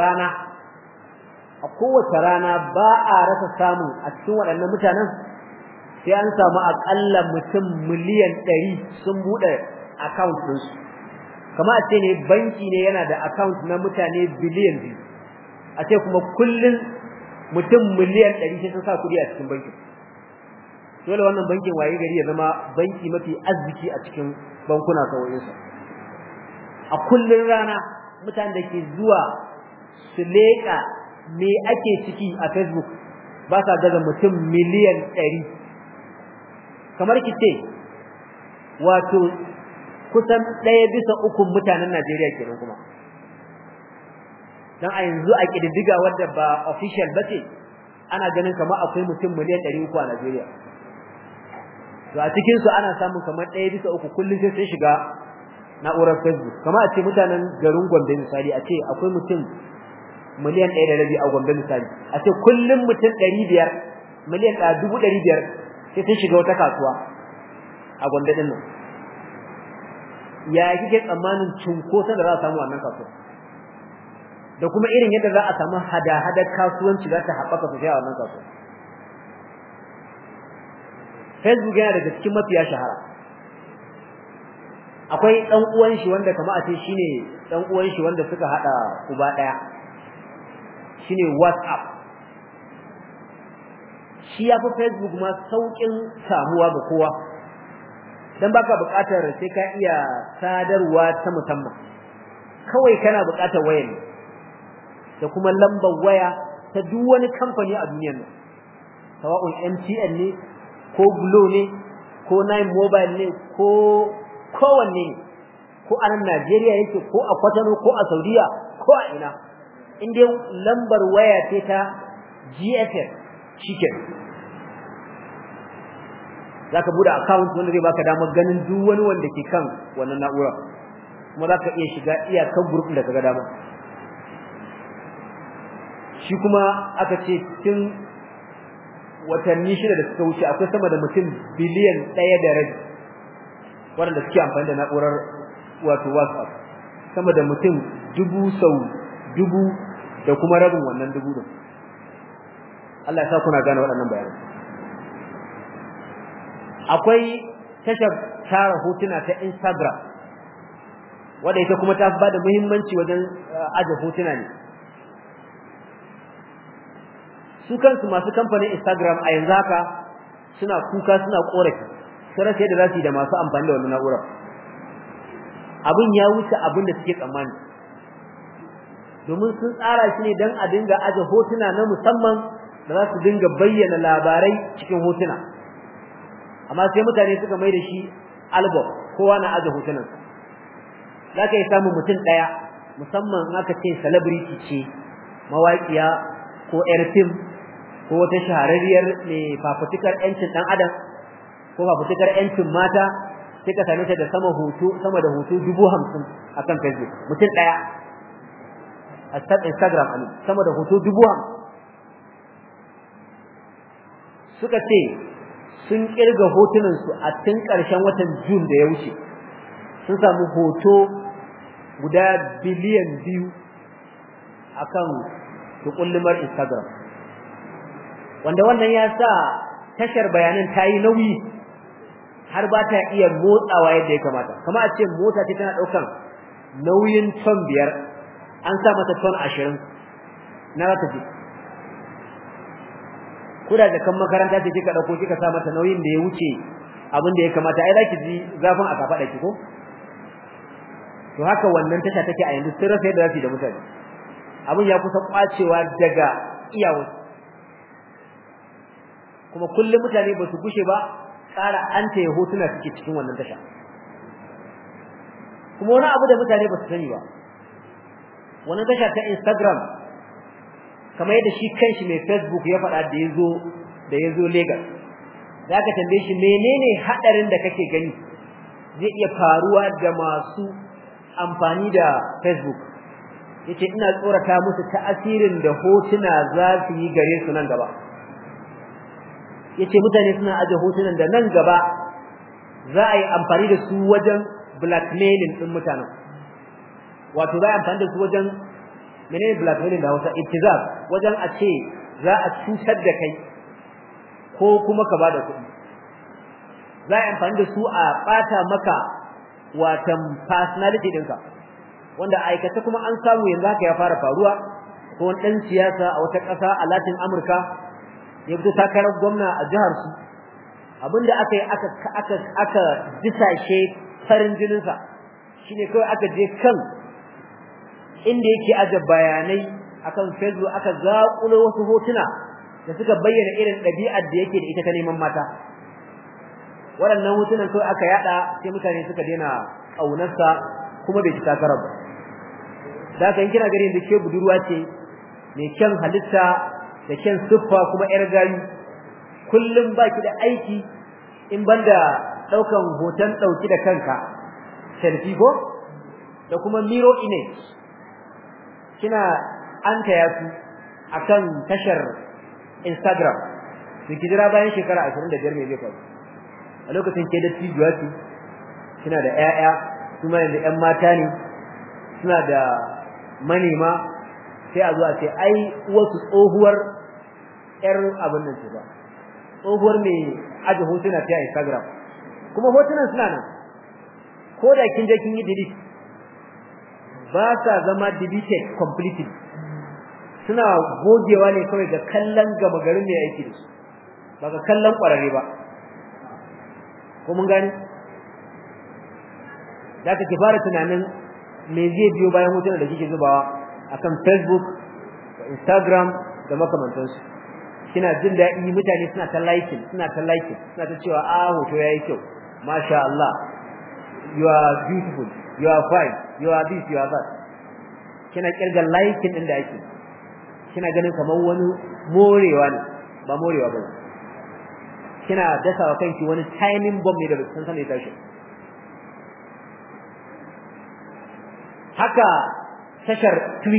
kowace rana ba a rasa samu a cikin waɗannan mutanen sai an samu aƙalla mutum miliyan 100 sun buɗe account ɗinsu. Kama a ce ne banki ne yana da account na mutane biliyan 2, a ce kuma kullum mutum miliyan 100 sai sun sa kuɗi a cikin bankin. Dole wannan bankin waye gari ya zama banki mafi arziki a cikin bankuna kawaiinsa. A kullun rana mutanen da ke zuwa su leƙa me ake ciki a Facebook ba sa gaza mutum miliyan 100. Kamar ki ce wato kusan 1/3 mutanen Najeriya kenan kuma. Dan a yanzu a kididdiga wanda ba official bace ana ganin kamar akwai mutum miliyan 300 a Najeriya. To a cikin su ana samun kamar 1/3 kullun sai sun shiga na'urar Facebook. Kamar a ce mutanen garin Gombe misali, a ce akwai mutum miliyan 1.5 a Gombe misali, a ce kullun mutum 500 miliyan 500 sai sun shiga wata kasuwa a Gombe din nan. Ya kike tsammanin cunkoson da za a samu wannan kasuwa, da kuma irin yadda za a samu hada-hadar kasuwanci za ta haɓaka sosai a wannan kasuwa. Facebook yana daga cikin mafiya shahara. Akwai dan uwan shi wanda kamar a ce shine dan uwan shi wanda suka hada uba daya, shine WhatsApp. Shi ya fi Facebook ma saukin samuwa ga kowa, dan baka buƙatar sai ka iya sadarwa ta musamman, kawai kana buƙatar waya ne da kuma lambar waya ta duk wani kamfani a duniyar nan, sawa'un MTN ne ko Glo ne ko Nine Mobile ne ko kowanne ne, ko a nan Najeriya yake ko a Kwatano ko a Saudiya ko a ina, in dai lambar waya ce ta GSM shikenan zaka bude account wanda zai baka damar ganin duk wani wanda ke kan wannan na'ura, kuma zaka iya shiga iyakar group da kaga dama. Shi kuma aka ce cikin watanni 6 da suka wuce akwai sama da mutum biliyan 1.5 wanda suke amfani da na'urar wato WhatsApp, sama da mutum 1000 sau 1000 da kuma rabin wannan 1000 din. Allah ya sa kuna gane waɗannan bayanai. Akwai tashar tara hotuna ta Instagram wanda ita kuma ta bada muhimmanci wajen aje hotuna ne. Su kansu masu kamfanin Instagram a yanzu haka suna kuka, suna korafi sai sai da zasu yi da masu amfani da wannan na'urar. Abin ya wuce abin da suke tsammani, domin sun tsara shi ne dan a dinga aje hotuna na musamman da za su dinga bayyana labarai cikin hotuna. Amma sai mutane suka mai da shi album, kowa na aje hotunan. Zaka yi samun mutum daya, musamman aka ce celebrity ce, mawaƙiya ko yar film ko wata shahararriyar ne fafutukar yancin dan adam ko fafutukar yancin mata, sai ka same ta da sama da hoto 50,000 akan Facebook. Mutum daya a Instagram ne sama da hoto 50,000. Suka ce sun kirga hotunan su a tun ƙarshen watan June da ya wuce, sun samu hoto guda biliyan 2 akan tukullumar Instagram. wanda wannan ya sa tashar bayanan ta yi nauyi har ba ta iya motsawa yadda ya kamata kamar a ce mota ce tana ɗaukan nauyin ton 5 an sa mata ton 20 na za ta je kuda da kan makaranta ce kika dauko kika sa mata nauyin da ya wuce abin da ya kamata ai zaki ji zafin a kafada ki ko to haka wannan tasha take a yanzu sun rasa yadda zasu da mutane abin ya kusa kwacewa daga iyawa kuma kullum mutane ba su gushe ba tsara an tayi hotuna suke cikin wannan tasha kuma wani abu da mutane ba su sani ba wannan tasha ta Instagram kamar yadda shi kanshi mai Facebook ya faɗa da yazo Lagos zaka tambaye shi menene hadarin da kake gani zai iya faruwa da masu amfani da Facebook yace ina tsorata musu ta'asirin da hotuna za su yi gare su nan gaba yace mutane suna aje hotunan da nan gaba za a yi amfani da su wajen blackmailing din mutanen wato za a amfani da su wajen menene blackmailing da Hausa ittizab wajen a ce za a cutar da kai ko kuma ka bada kuɗi za a amfani da su a bata maka watan personality ɗinka wanda aikata kuma an samu yanzu haka ya fara faruwa ko wani ɗan siyasa a wata ƙasa a Latin Amurka ya fito takarar gwamna a jihar su abinda aka yi aka disashe farin jininsa shine kawai aka je kan inda yake aje bayanai akan Facebook aka zaƙulo wasu hotuna da suka bayyana irin ɗabi'ar da yake da ita ta neman mata waɗannan hotunan kawai aka yada sai mutane suka daina ƙaunarsa kuma bai ci takarar ba da haka in kina gani da ke budurwa ce mai kyan halitta da kyan siffa kuma yar gayu kullum baki da aiki in banda ɗaukan hoton ɗauki da kanka selfie ko da kuma mirror image kina anta yasu akan tashar Instagram ki jira bayan shekara 25 mai zai faru a lokacin ke da tijuwa ce kina da ƴaƴa kuma yanzu ƴan mata ne suna da manema sai a zo a ce ai wasu tsohuwar ƴar abin nan ce ba tsohuwar mai aje hotuna ta Instagram kuma hotunan suna nan ko da kin je kin yi delete ba sa zama deleted completely suna gogewa ne kawai ga kallon gama garin mai aiki da su ba ga kallon kwararre ba ko mun gani da kake fara tunanin me zai biyo bayan hotunan da kike zubawa akan Facebook da Instagram da makamantansu kina jin daɗi mutane suna ta liking suna ta cewa hoto yayi kyau masha Allah you are beautiful you are fine you are this you are that kina kirga liking din da ake kina ganin kamar wani morewa ne ba morewa ba kina dasawa kanki wani timing bomb ne da san san ya tashi haka tashar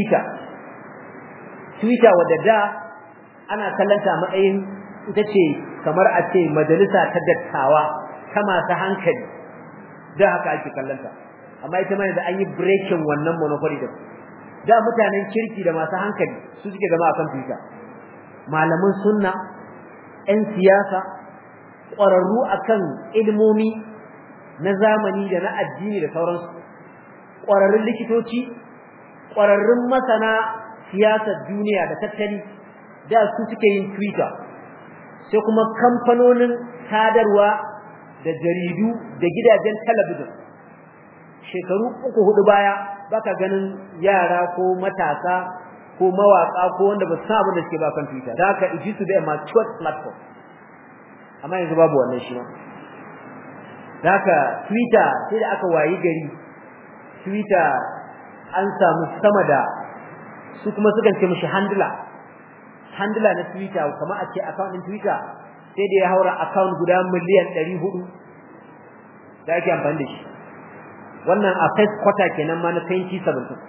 Twitter wadda da ana kallanta matsayin ita ce kamar a ce majalisa ta dattawa ta masu hankali da haka ake kallanta amma ita ma yanzu an yi breaking wannan monopoly din da mutanen kirki da masu hankali su suke zama akan Twitter malaman sunna ƴan siyasa ƙwararru akan ilmomi na zamani da na addini da sauransu ƙwararrun likitoci ƙwararrun masana siyasar duniya da tattali da su suke yin Twitter sai kuma kamfanonin sadarwa da jaridu da gidajen talabijin shekaru 3-4 baya baka ganin yara ko matasa ko mawaka ko wanda ba su san abin da suke ba kan Twitter da haka it used to be a mature platform amma yanzu babu wannan shi ma da haka Twitter sai da aka wayi gari Twitter an samu sama da su kuma sukan ce mishi handler na Twitter kamar a ce account din Twitter sai da ya haura account guda miliyan 400 da ake amfani da shi wannan a first quarter kenan ma na 2017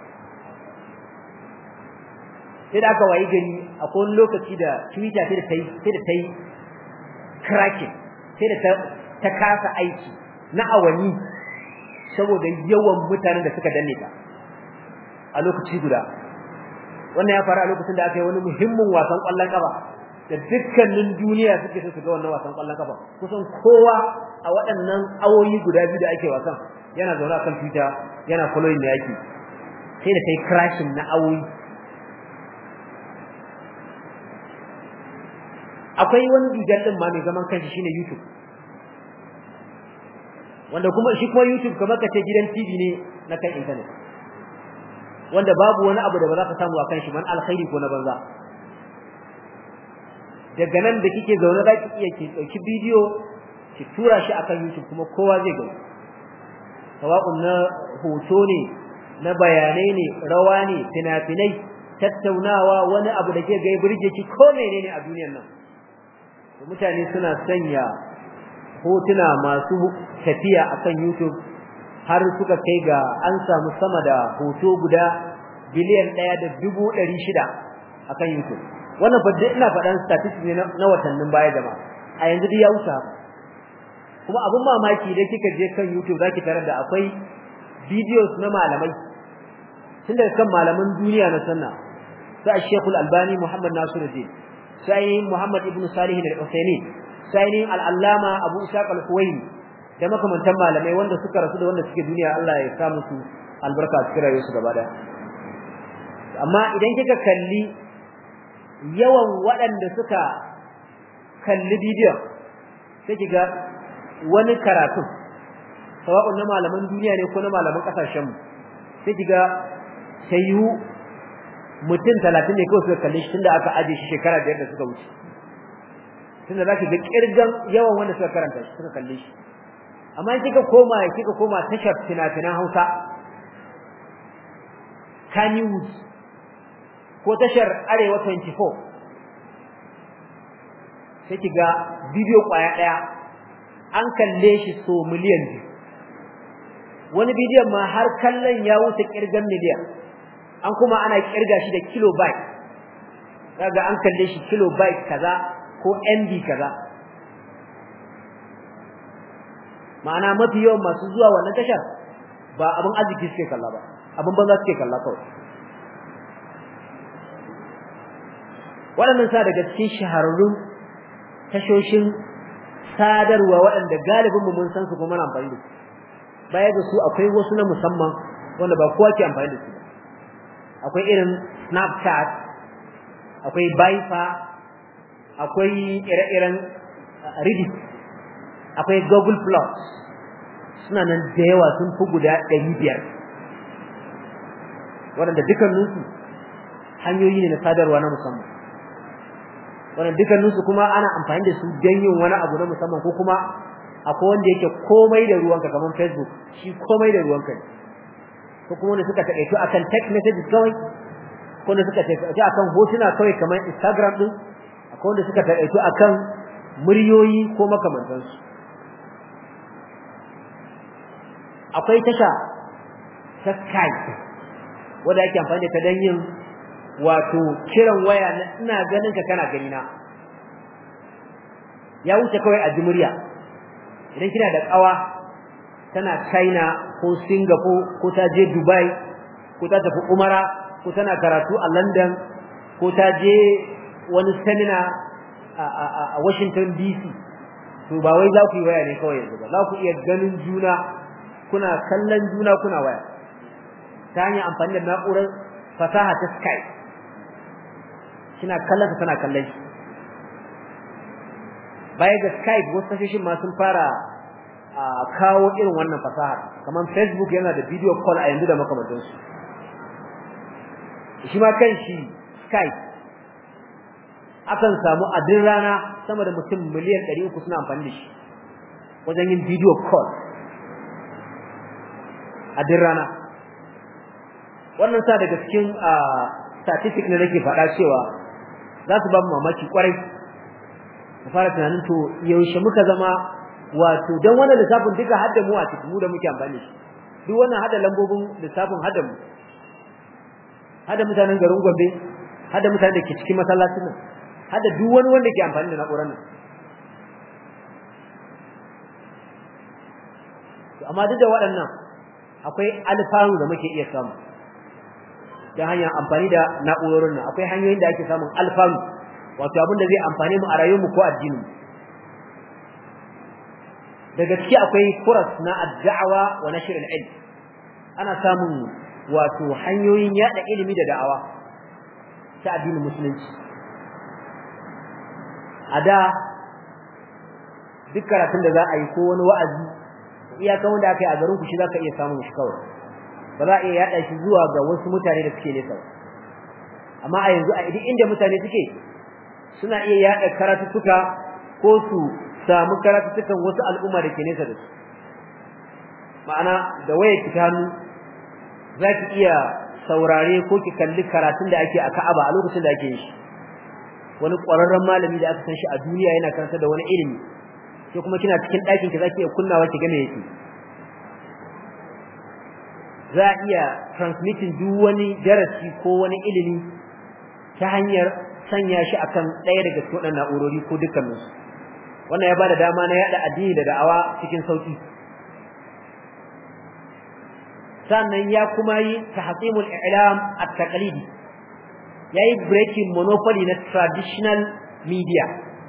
sai da aka wayi gari akwai wani lokaci da Twitter sai da ta yi cracking sai da ta kasa aiki na awanni saboda yawan mutanen da suka danne ta a lokaci guda wannan ya faru a lokacin da aka yi wani muhimmin wasan ƙwallon kafa da dukkanin duniya suke so su ga wannan wasan kwallon kafa kusan kowa a waɗannan awoyi guda biyu da ake wasan yana zaune akan Twitter yana following da yake sai da kai crashing na awoyi. akwai wani digal din ma mai zaman kanshi shine YouTube, wanda kuma shi kuma YouTube kamar kace gidan TV ne na kan internet, wanda babu wani abu da ba za ka samu a kan shi man alkhairi ko na banza. daga nan da kike zaune za ki iya ki dauki bidiyo ki tura shi akan YouTube kuma kowa zai gani, sawa'un na hoto ne, na bayanai ne, rawa ne, fina-finai, tattaunawa, wani abu da ke ga burge ki ko menene a duniyar nan. mutane suna sanya hotuna masu tafiya akan YouTube har suka kai ga an samu sama da hoto guda biliyan 1.600 akan YouTube. wannan fa ina faɗan statistics ne na watannin baya da ba a yanzu dai ya wuce haka. kuma abun mamaki da kika je kan YouTube zaki tarar da akwai videos na malamai tun daga kan malaman duniya na sunna sai Sheikh Al-Albani, Muhammad Nasiruddin, sai Muhammad ibn Salih Al-Uthaymeen, sai Al-Allama Abu Ishaq Al-Huwaini da makamantan malamai wanda suka rasu da wanda suke duniya Allah ya sa musu albarka cikin rayuwarsu gaba daya. amma idan kika kalli yawan waɗanda suka kalli bidiyon sai kiga wani karatu sawa'un na malaman duniya ne ko na malaman kasashen mu sai kiga sayu mutum 30 ne kawai suka kalle shi tunda aka aje shi shekara 5 da suka wuce. tunda zaki ga kirgan yawan wanda suka karanta shi suka kalle shi. amma kika koma tashar fina-finan Hausa Kannywood ko tashar Arewa 24 sai kiga bidiyo kwaya daya an kalle shi so miliyan 2. wani bidiyon ma har kallon ya wuce kirgan miliyan, an kuma ana kirga shi da kilobyte, kaga an kalle shi kilobyte kaza ko MB kaza. ma'ana mafi yawan masu zuwa wannan tashar ba abin arziki suke kalla ba, abin banza suke kalla kawai. waɗannan sa daga cikin shahararrun tashoshin sadarwa waɗanda galibin mu mun san su kuma muna amfani da su. baya da su akwai wasu na musamman wanda ba kowa ke amfani da su. akwai irin Snapchat, akwai Viber, akwai ire-iren Reddit, akwai Google Plus, suna nan da yawa sun fi guda 500 waɗanda dukkaninsu hanyoyi ne na sadarwa na musamman, waɗanda dukkaninsu kuma ana amfani da su don yin wani abu na musamman, ko kuma akwai wanda yake komai da ruwanka kamar Facebook, shi komai da ruwanka ne, ko kuma wanda suka taƙaito akan text messages kawai, ko wanda suka taƙaito akan hotuna kawai kamar Instagram din, akwai wanda suka taƙaito akan muryoyi ko makamantansu. akwai tasha ta Skype wanda ake amfani da ta don yin wato kiran waya na ina ganin ka kana gani na, ya wuce kawai a ji murya. idan kina da kawa tana China ko Singapore ko ta je Dubai ko ta tafi Umara ko tana karatu a London ko ta je wani seminar a Washington DC, to ba wai za ku yi waya ne kawai yanzu ba, za ku iya ganin juna, kuna kallon juna, kuna waya ta hanyar amfani da na'urar fasaha ta Skype. kina kallon ta tana kallon shi. baya ga Skype wasu tashoshin ma sun fara kawo irin wannan fasaha, kamar Facebook yana da video call a yanzu da makamantansu. shi ma kan shi Skype akan samu a din rana sama da mutum miliyan 300 suna amfani da shi wajen yin video call a din rana. wannan sa daga cikin statistic ne nake faɗa cewa za su ba mu mamaki kwarai. mu fara tunanin to yaushe muka zama wato dan wannan lissafin duka hadda mu a cikin mu da muke amfani da shi, duk wannan hada lambobin lissafin hada mu, hada mutanen garin Gombe, hada mutanen da ke cikin masallacin nan, hada duk wani wanda ke amfani da na'urar nan. amma duk da waɗannan akwai alfanu da muke iya samu ta hanyar amfani da na'urorin nan. akwai hanyoyin da ake samun alfanu wato abin da zai amfane mu a rayuwar mu ko addini. da gaske akwai furas na ad-da'wa wa nashr al-ilm, ana samun wato hanyoyin yada ilimi da da'awa ta addinin musulunci. a da duk karatun da za a yi ko wani wa'azi iyaka wanda aka yi a garin ku shi zaka iya samun shi kawai, ba za a iya yada shi zuwa ga wasu mutane da suke nesa. amma a yanzu a idan inda mutane suke suna iya yada karatuttuka ko su samu karatuttukan wasu al'umma da ke nesa da su. ma'ana da wayar ki ta hannu za ki iya saurare ko ki kalli karatun da ake a Ka'aba a lokacin da ake yin shi. wani ƙwararren malami da aka san shi a duniya yana karanta da wani ilimi, sai kuma kina cikin ɗakin ki za ki iya kunnawa ki ga me yake. za a iya transmitting duk wani darasi ko wani ilimi ta hanyar sanya shi akan ɗaya daga cikin waɗannan na'urori ko dukkaninsu. wannan ya bada dama na yada addini da da'awa cikin sauki. sannan ya kuma yi tahsimul i'lam at-taqlidi, yayi breaking monopoly na traditional media.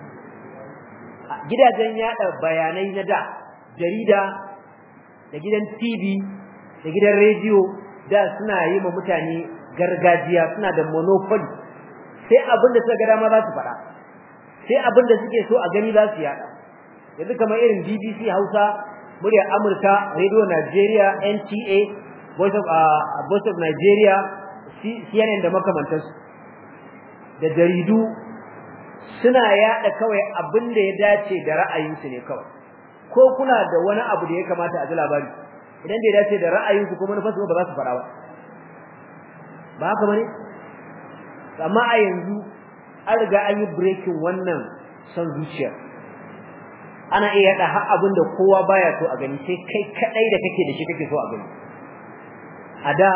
gidajen yada bayanai na da, jarida da gidan TV da gidan radio da suna yi ma mutane gargajiya, suna da monopoly. sai abin da suka ga dama za su faɗa, sai abin da suke so a gani za su yada. yanzu kamar irin BBC Hausa, muryar Amurka, Radio Nigeria, NTA, Voice of Nigeria, CNN da makamantansu da jaridu suna yada kawai abin da ya dace da ra'ayinsu ne kawai. ko kuna da wani abu da ya kamata a ji labari, idan bai dace da ra'ayinku ko manufarsu ba za su fara ba haka bane. amma a yanzu an riga an yi breaking wannan son zuciya. ana iya yada har abin da kowa baya so a gani, sai kai kadai da kake da shi kake so a gani. a da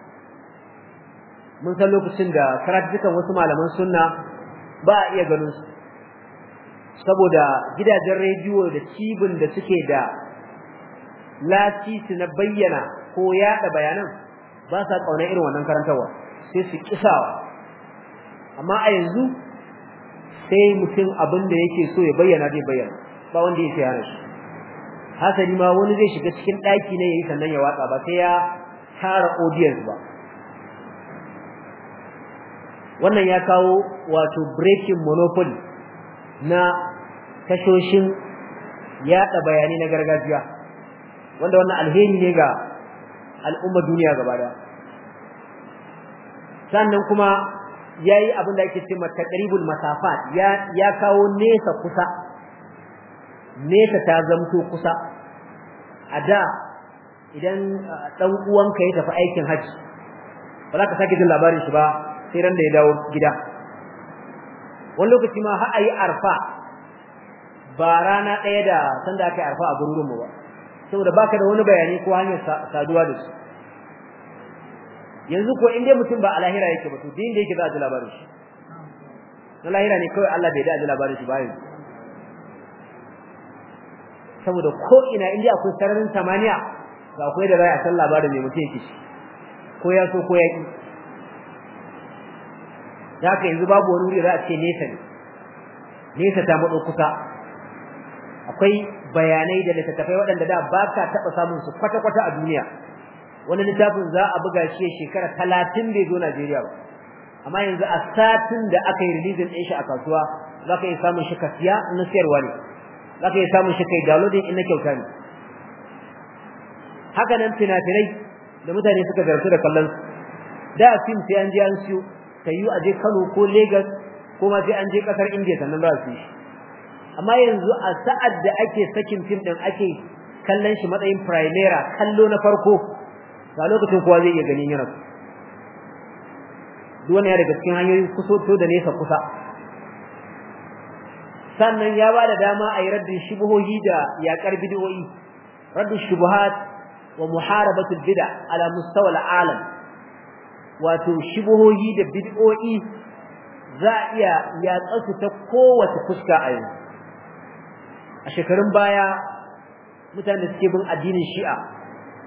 mun san lokacin da karatukan wasu malaman sunna ba a iya ganin su saboda gidajen rediyo da cibin da suke da lasisi na bayyana ko yada bayanan ba sa kauna irin wannan karantawa, sai su kisawa. amma a yanzu sai mutum abin da yake so ya bayyana zai bayyana, ba wanda yake hana shi. hasali ma wani zai shiga cikin daki ne yayi sannan ya watsa, ba sai ya tara audience ba. wannan ya kawo wato breaking monopoly na tashoshin yada bayani na gargajiya, wanda wannan alheri ne ga al'ummar duniya gaba daya. sannan kuma yayi abin da ake cewa taqribul masafat, ya kawo nesa kusa, nesa ta zamto kusa. a da idan dan uwanka ya tafi aikin haji ba za ka sake jin labarin shi ba sai ran da ya dawo gida. wani lokaci ma har ayi arfa ba rana ɗaya da sanda aka yi arfa a garuruwanmu ba, saboda baka da wani bayani ko hanyar saduwa da su. yanzu ko in dai mutum ba a lahira yake ba, to din da yake za a ji labarin shi. na lahira ne kawai Allah bai da a ji labarin shi ba yanzu, saboda ko ina in dai akwai sararin samaniya ga akwai da rai a san labarin mai mutum yake shi, ko ya so ko ya ki. da haka yanzu babu wani wuri za a ce nesa ne, nesa ta maɗo kusa. akwai bayanai da littattafai waɗanda da ba ka taɓa samun su kwata-kwata a duniya. wani littafin za a buga shi shekara 30 bai zo Najeriya ba, amma yanzu a satin da aka yi releasing ɗin shi a kasuwa za ka yi samun shi ka siya na siyarwa ne, za ka yi samun shi kai downloading in na kyauta ne. haka nan fina-finai da mutane suka zartu da kallon su, da fim sai an je an siyo, ta yi a je Kano ko Lagos ko ma sai an je kasar India sannan za su yi. amma yanzu a sa'ad da ake sakin fim din ake kallon shi matsayin primera, kallo na farko, ga lokacin kowa zai iya ganin yana. duk wani ya daga cikin hanyoyin kusoto da nesa kusa. sannan ya ba da dama a yi raddin shubuhohi da yaƙar bid'o'i, raddin shubuhat wa muharabatul bid'a ala mustawa al'alam. wato shubuhohi da bid'o'i za a iya yaƙar su ta kowace fuska a yanzu. a shekarun baya mutanen da suke bin addinin Shi'a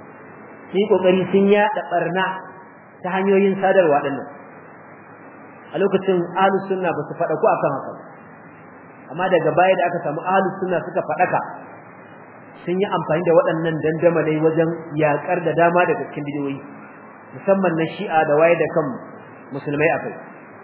sun yi kokari sun yaɗa barna ta hanyoyin sadarwa dinnan. a lokacin ahlus sunna ba su faɗa ku akan haka amma daga baya da aka samu ahlus sunna suka faɗaka sun yi amfani da waɗannan dandamalai wajen yaƙar da dama daga cikin bidiyoyi musamman na shi'a da waye da kan musulmai akai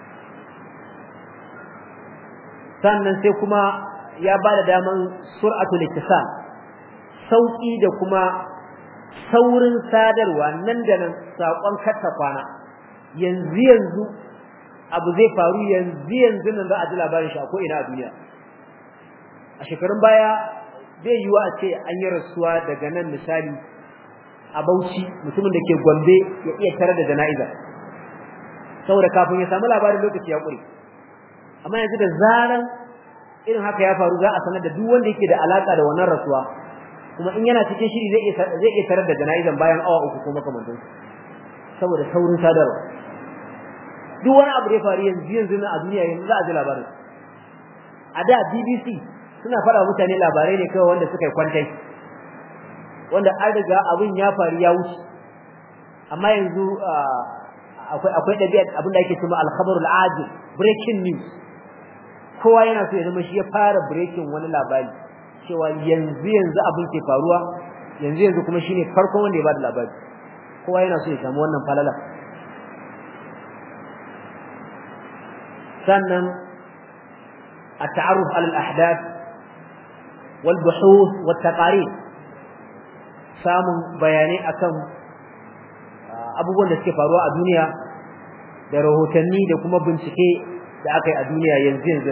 sannan sai kuma ya ba da daman sur'atul ittisal sauki da kuma saurin sadarwa nan da nan sakon katta kwana yanzu abu zai faru yanzu nan za a ji labarin shi a ko ina a duniya a shekarun baya zai yiwu a ce an yi rasuwa daga nan misali a Bauchi mutumin da ke Gombe ya iya tare da jana'iza saboda kafin ya samu labarin lokaci ya kure amma yanzu da zaran irin haka ya faru za a sanar da duk wanda yake da alaka da wannan rasuwa kuma in yana cikin shiri zai iya tarar da jana'izan bayan awa 3 ko makamantan saboda saurin sadarwa duk wani abu da ya faru yanzu na a duniya yanzu za a ji labarin a da BBC suna fara mutane labarai ne kawai wanda suka yi kwantai wanda an riga abin ya faru ya wuce amma yanzu akwai ɗabi'ar abin da ake cewa al-khabarul ajil breaking news kowa yana so ya zama shi ya fara breaking wani labari cewa yanzu abin ke faruwa yanzu kuma shine farkon wanda ya bada labari kowa yana so ya samu wannan falala sannan at-ta'arruf 'ala al-ahdath wal buhuth wat taqarib samun bayanai akan abubuwan da suke faruwa a duniya da rahotanni da kuma bincike da aka yi a duniya yanzu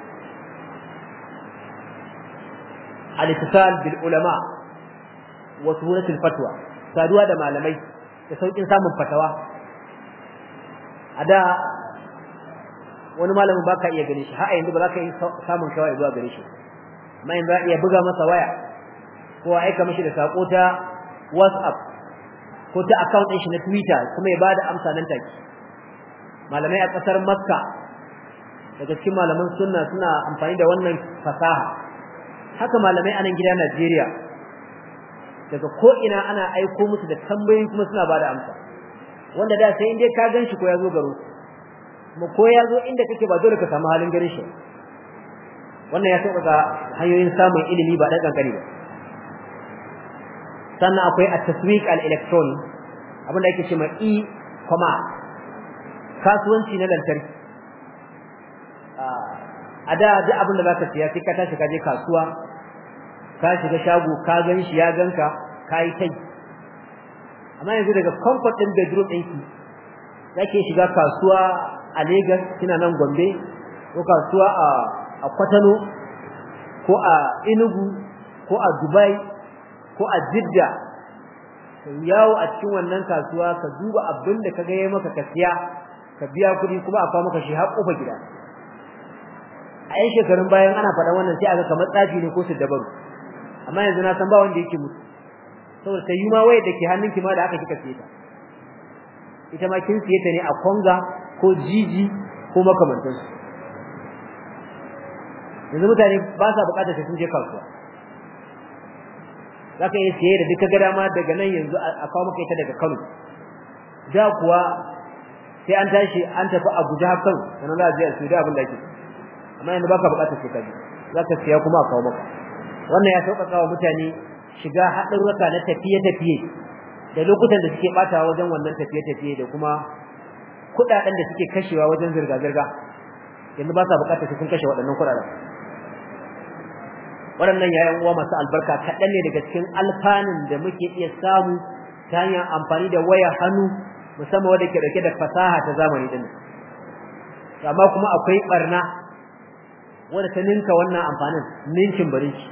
al-ittisal bil ulama wa suhulatul fatwa saduwa da malamai da saukin samun fatawa ada wani malamin baka iya gane shi har yanzu ba za ka yi samun kawai zuwa gare shi amma yanzu iya buga masa waya ko aika mishi da sako ta WhatsApp ko ta account din shi na Twitter kuma ya bada amsa nan take malamai a kasar Makka daga cikin malaman sunna suna amfani da wannan fasaha haka malamai a nan gida Najeriya daga ko ina ana aiko musu da tambayoyi kuma suna bada amsa wanda da sai inda ka ganshi ko ya zo garo kuma ko ya zo inda kake ba dole ka samu halin garin shi wannan ya sauƙaƙa hanyoyin samun ilimi ba dan kankani ba sannan akwai at-taswiq al-electronic abinda yake cewa e-commerce kasuwanci na lantarki a da duk abin da zaka siya sai ka tashi ka je kasuwa ka shiga shago ka gan shi ya ganka kai tai amma yanzu daga comfort din bedroom ɗinki zake shiga kasuwa a Lagos kina nan Gombe ko kasuwa a Kwatano ko a Enugu ko a Dubai ko a Jidda yawo a cikin wannan kasuwa ka duba abin da kaga yayi maka ka siya ka biya kuɗi kuma a kawo maka shi har kofar gida a yan shekarun bayan ana faɗa wannan sai aka kamar tsafi ne ko su dabaru amma yanzu na san ba wanda yake mutu saboda sai yuma waye dake hannunki ma da aka kika siye ta ita ma kin siye ta ne a Konga ko Jiji ko makamantan su yanzu mutane ba sa bukatar sai sun je kasuwa zaka yi siye da duka gada ma daga nan yanzu a kawo maka ita daga Kano da kuwa sai an tashi an tafi Abuja kan sannan za a je a siyo abin da ake amma yanzu baka bukatar sai ka je zaka siya kuma a kawo maka wannan ya sauƙaƙa wa mutane shiga haɗurruka na tafiye-tafiye da lokutan da suke ɓata wajen wannan tafiye-tafiye da kuma kuɗaɗen da suke kashewa wajen zirga-zirga yanzu ba sa buƙatar sun kashe waɗannan kuɗaɗen waɗannan yayan uwa masu albarka kaɗan ne daga cikin alfanun da muke iya samu ta hanyar amfani da wayar hannu musamman wanda ke ɗauke da fasaha ta zamani ɗin amma kuma akwai ɓarna wanda ta ninka wannan amfanin ninkin barinci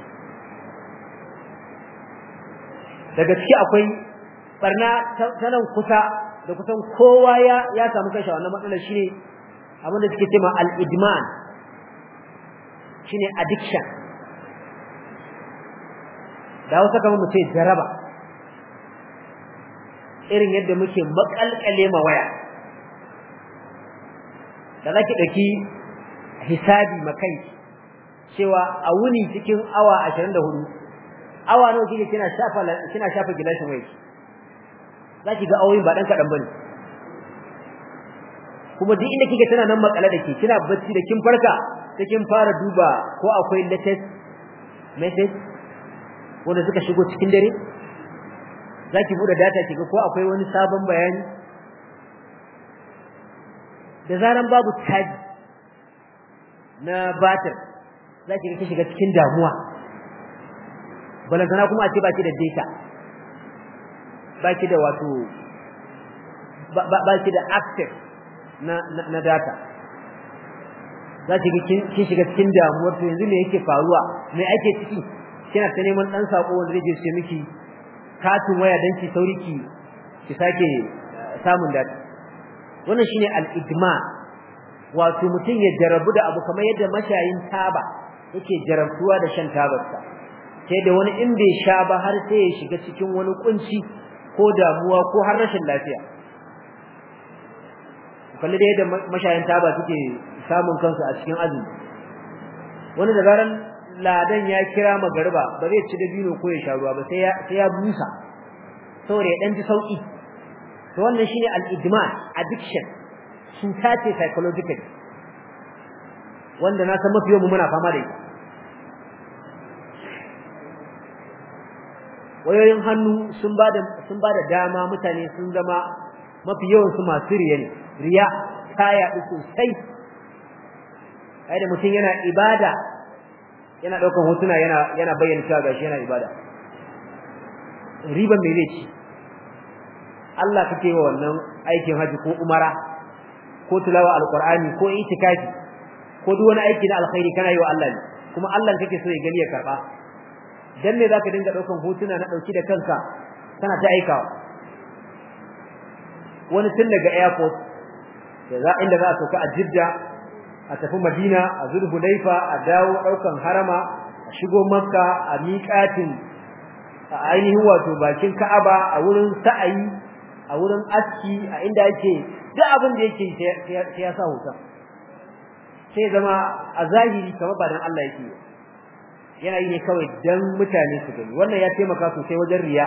daga ciki akwai barna ta nan kusa da kusan kowa ya samu kanshi wannan matsalar shine abin da suke cewa al-idman shine addiction da wasu kamar mu ce jaraba irin yadda muke makalkale ma waya da zaki dauki hisabi makai cewa a wuni cikin awa 24 awa nawa kike kina shafa gilashin wai zaki ga awoyin ba dan kadan bane kuma duk inda kike tana nan makale da ke kina bacci da kin farka sai kin fara duba ko akwai latest message wanda suka shigo cikin dare zaki bude data kiga ko akwai wani sabon bayani da zaran babu tag na batir zaki ga shiga cikin damuwa balantana kuma a ce baki da data baki da wato baki da access na data zaki ga kin shiga cikin damuwa to yanzu me yake faruwa me ake ciki kina ta neman dan sako wanda zai je miki katin waya dan ki sauri ki sake samun data wannan shine al-idma wato mutun ya jarabu da abu kamar yadda mashayin taba yake jarabtuwa da shan tabarsa sai da wani in bai sha ba har sai ya shiga cikin wani kunci ko damuwa ko har rashin lafiya kalle da yadda mashayin taba suke samun kansu a cikin azumi wani da zaran ladan ya kira magariba ba zai ci dabino ko ya sha ruwa ba sai ya busa saboda ya dan ji sauki to wannan shine al-idman addiction cuta ce psychological wanda na san mafi yawan muna fama da ita wayoyin hannu sun bada dama mutane sun zama mafi yawan su masu riya ta yaɗu sosai ai da mutum yana ibada yana daukan hotuna yana bayyana cewa gashi yana ibada riban me zai ci Allah kake wa wannan aikin haji ko umara ko tilawa alqur'ani ko itikafi ko duk wani aiki na alkhairi kana yi wa Allah ne kuma Allah kake so ya gani ya karba dan me zaka dinga daukan hotuna na dauki da kanka kana ta aikawa wani tun daga airport inda za a soka a Jidda a tafi Madina a Zulhulaifa a dawo daukan harama a shigo Makka a miƙatin a ainihin wato bakin Ka'aba a wurin sa'ayi a wurin aski a inda yake duk abin da yake sai ya sa hoton sai zama a zahiri kamar ba dan Allah yake yana yi ne kawai dan mutane su gani wannan ya taimaka sosai wajen riya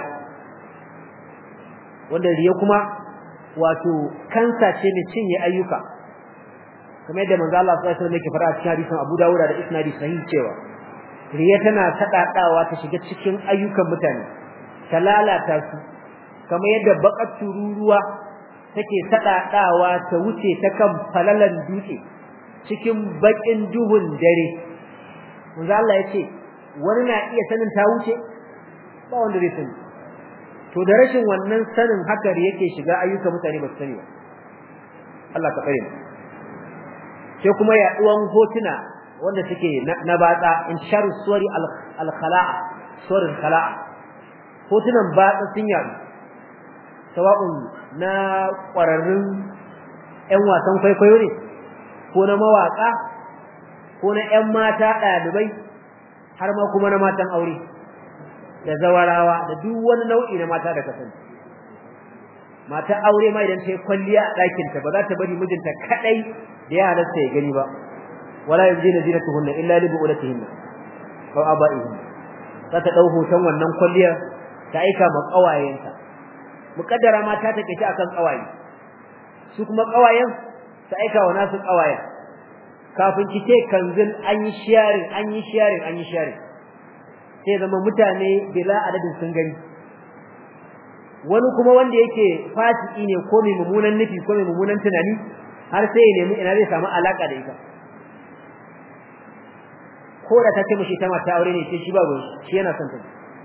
wanda riya kuma wato kansa ce ne cinye ayyuka kamar yadda manzo Allah sallallahu alaihi wasallam yake fara a cikin hadisin Abu Dawud da isnadi sahih cewa riya tana sadadawa ta shiga cikin ayyukan mutane ta lalata su kamar yadda bakar tururuwa take sadadawa ta wuce ta kan falalan dutse cikin bakin duhun dare manzo Allah yace wani na iya sanin ta wuce ba wanda zai sani to da rashin wannan sanin haka yake shiga ayyukan mutane ba su sani ba Allah ka kare mu sai kuma yaduwan hotuna wanda suke na batsa in sharu suwari al-khala'a suwarin khala'a hotunan batsa sun yadu sawa'un na ƙwararrun ƴan wasan kwaikwayo ne ko na mawaka ko na ƴan mata ɗalibai har ma kuma na matan aure da zawarawa da duk wani nau'i na mata da kasance mata aure ma idan ta yi kwalliya a ɗakinta ba za ta bari mijinta kadai da ya halarta ya gani ba wala yajina zinatuhunna illa li bu'ulatihinna aw aba'ihinna za ta dau hoton wannan kwalliya ta aika ma kawayenta mukaddara mata take ci akan kawaye su kuma kawayen ta aika wa nasu kawayen kafin ki ce kanzil an yi sharing sai zama mutane bila adadin sun gani wani kuma wanda yake fasiki ne ko mai mummunan nufi ko mai mummunan tunani har sai ya nemi ina zai samu alaka da ita ko da ta ce mishi ta mata aure ne sai shi ba shi yana son ta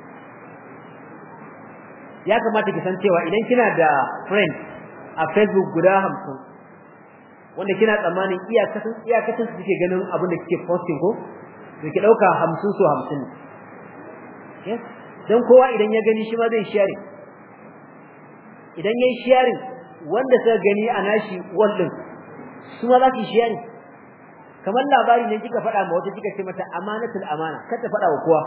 ya kamata ki san cewa idan kina da friend a Facebook guda 50 wanda kina tsammanin iyakacin su kike ganin abin da kike posting ko to ki dauka 50 so 50 yes dan kowa idan ya gani shi ma zai share idan yayi sharing wanda suka gani a nashi wallin su ma za su share kamar labari ne kika faɗa ma wata kika ce mata amanatul amana kar ta faɗa wa kowa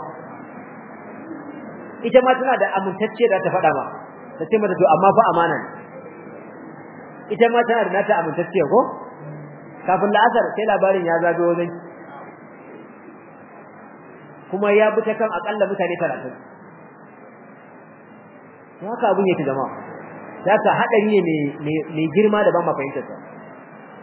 ita ma tana da amintacce da ta faɗa ma ta ce mata to amma fa amana ne ita ma tana da nata amintacce ko kafin la'asar sai labarin ya zago wajen kuma ya bi ta kan akalla mutane 30 haka abun yake jama'a zaka hadari ne mai girma da ban ma fahimtar sa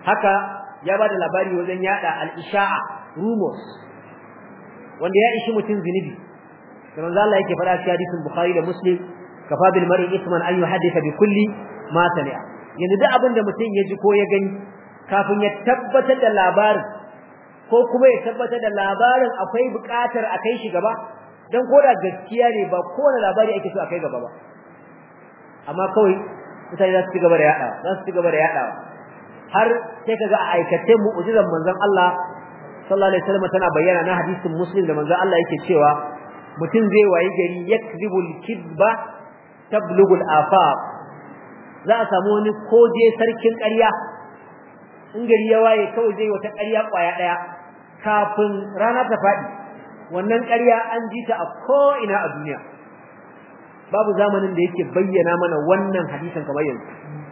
haka ya bada labari wajen yada al-isha'a rumors wanda ya ishi mutun zinubi dan manzo Allah yake fara cikin hadisin Bukhari da Muslim kafa bil mar'i ithman an yuhaddisa bi kulli ma sami'a yanzu duk abin da mutun ya ji ko ya gani kafin ya tabbatar da labarin ko kuma ya tabbatar da labarin akwai buƙatar a kai shi gaba dan koda gaskiya ne ba kowane labari ake so a kai gaba ba amma kawai mutane za su ci gaba da yadawa har sai kaga a aikace mu'jizan manzon Allah sallallahu alaihi wasallam tana bayyana na hadisin Muslim da manzon Allah yake cewa mutum zai wayi gari yakzibul kidba tablugul afaq za a samu wani koje sarkin ƙarya in gari ya waye kawai zai wata ƙarya kwaya daya kafin rana ta fadi wannan ƙarya an ji ta a ko ina a duniya babu zamanin da yake bayyana mana wannan hadisin kamar yanzu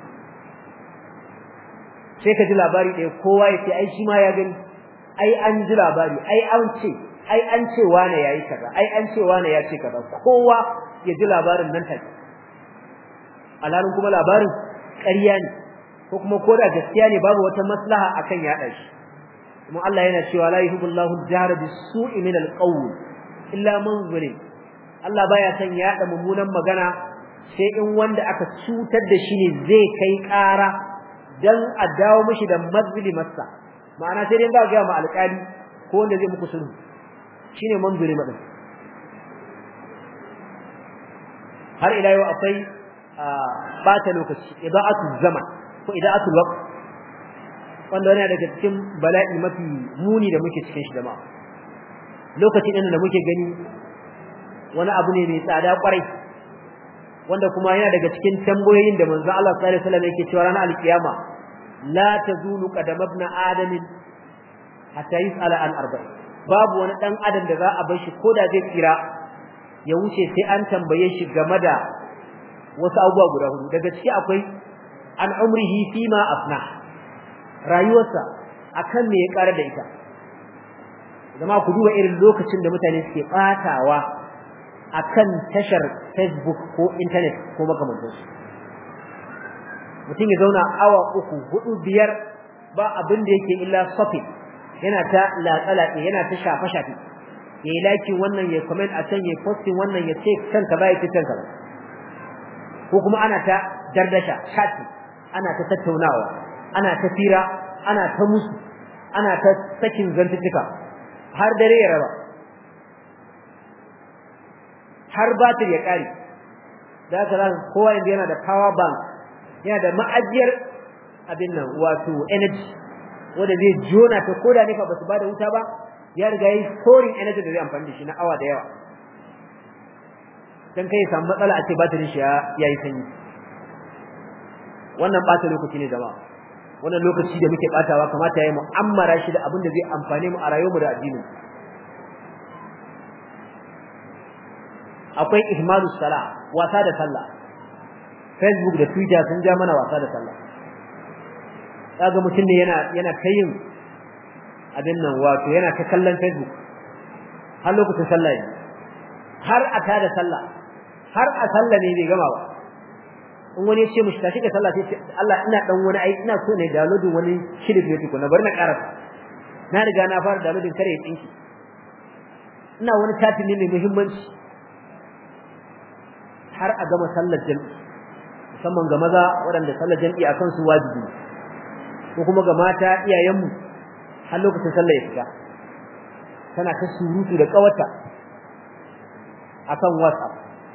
sai ka ji labari ɗaya kowa ya ce ai shi ma ya gani ai an ji labari ai an ce wane yayi kaza ai an ce wane ya ce kaza kowa ya ji labarin nan take alalun kuma labarin ƙarya ne ko kuma koda gaskiya ne babu wata maslaha akan yaɗa shi kuma Allah yana cewa la yuhibbullahu al-jahra bis-su'i min al-qawl illa man zulim Allah baya son yaɗa mummunan magana sai in wanda aka cutar da shi ne zai kai ƙara dan a dawo mishi da mazlimarsa ma'ana sai dai za ga ma alƙali ko wanda zai muku sulhu shine manzuri madan har ila yau akwai bata lokaci ida'atu zaman ko ida'atu waqt wanda yana daga cikin bala'i mafi muni da muke cikin shi jama'a lokaci din da muke gani wani abu ne mai tsada kwarai wanda kuma yana daga cikin tambayoyin da manzo Allah sallallahu alaihi wasallam yake cewa ranar alkiyama la tazulu qadam ibn adam hatta yus'ala an arba'i babu wani dan adam da za a bar shi koda zai tsira ya wuce sai an tambaye shi game da wasu abubuwa guda hudu daga ciki akwai an umrihi fima afna rayuwarsa akan me ya ƙara da ita zama ku duba irin lokacin da mutane suke batawa akan tashar Facebook ko internet ko makamantansu mutum ya zauna awa 3 4 5 ba abin da yake illa shopping yana ta latsalate yana ta shafe yayi like wannan ya comment a can ya posting wannan ya ce kanka bai ce kanka ko kuma ana ta dardasha chat ana ta tattaunawa ana ta fira ana ta musu ana ta sakin zantuttuka har dare ya raba har batir ya kare da haka kowa inda yana da power bank yana da ma'ajiyar abin nan wato energy wanda zai jona ta koda ne fa basu bada wuta ba ya riga yi storing energy da zai amfani da shi na awa da yawa dan kai samu matsala a ce batirin shi yayi sanyi wannan bata lokaci ne jama'a wannan lokaci da muke batawa kamata yayi mu'ammara shi da abin da zai amfane mu a rayuwarmu da addinin akwai ihmalus sala wasa da sallah Facebook da Twitter sun ja mana wasa da sallah kaga mutum ne yana kayin abin nan wato yana ta kallon Facebook har lokacin sallah ne har a tada sallah har a sallah ne bai gama ba in wani ya ce mushi tashi ka sallah sai Allah ina dan wani ai ina so ne downloading wani shiri ne tukunna bari na karasa na riga na fara downloading kare ya tsinki ina wani chatting ne mai muhimmanci har a gama sallar jami'i musamman ga maza waɗanda sallar jami'i akan su wajibi ko kuma ga mata iyayenmu har lokacin sallar ya fita tana ta surutu da kawata akan WhatsApp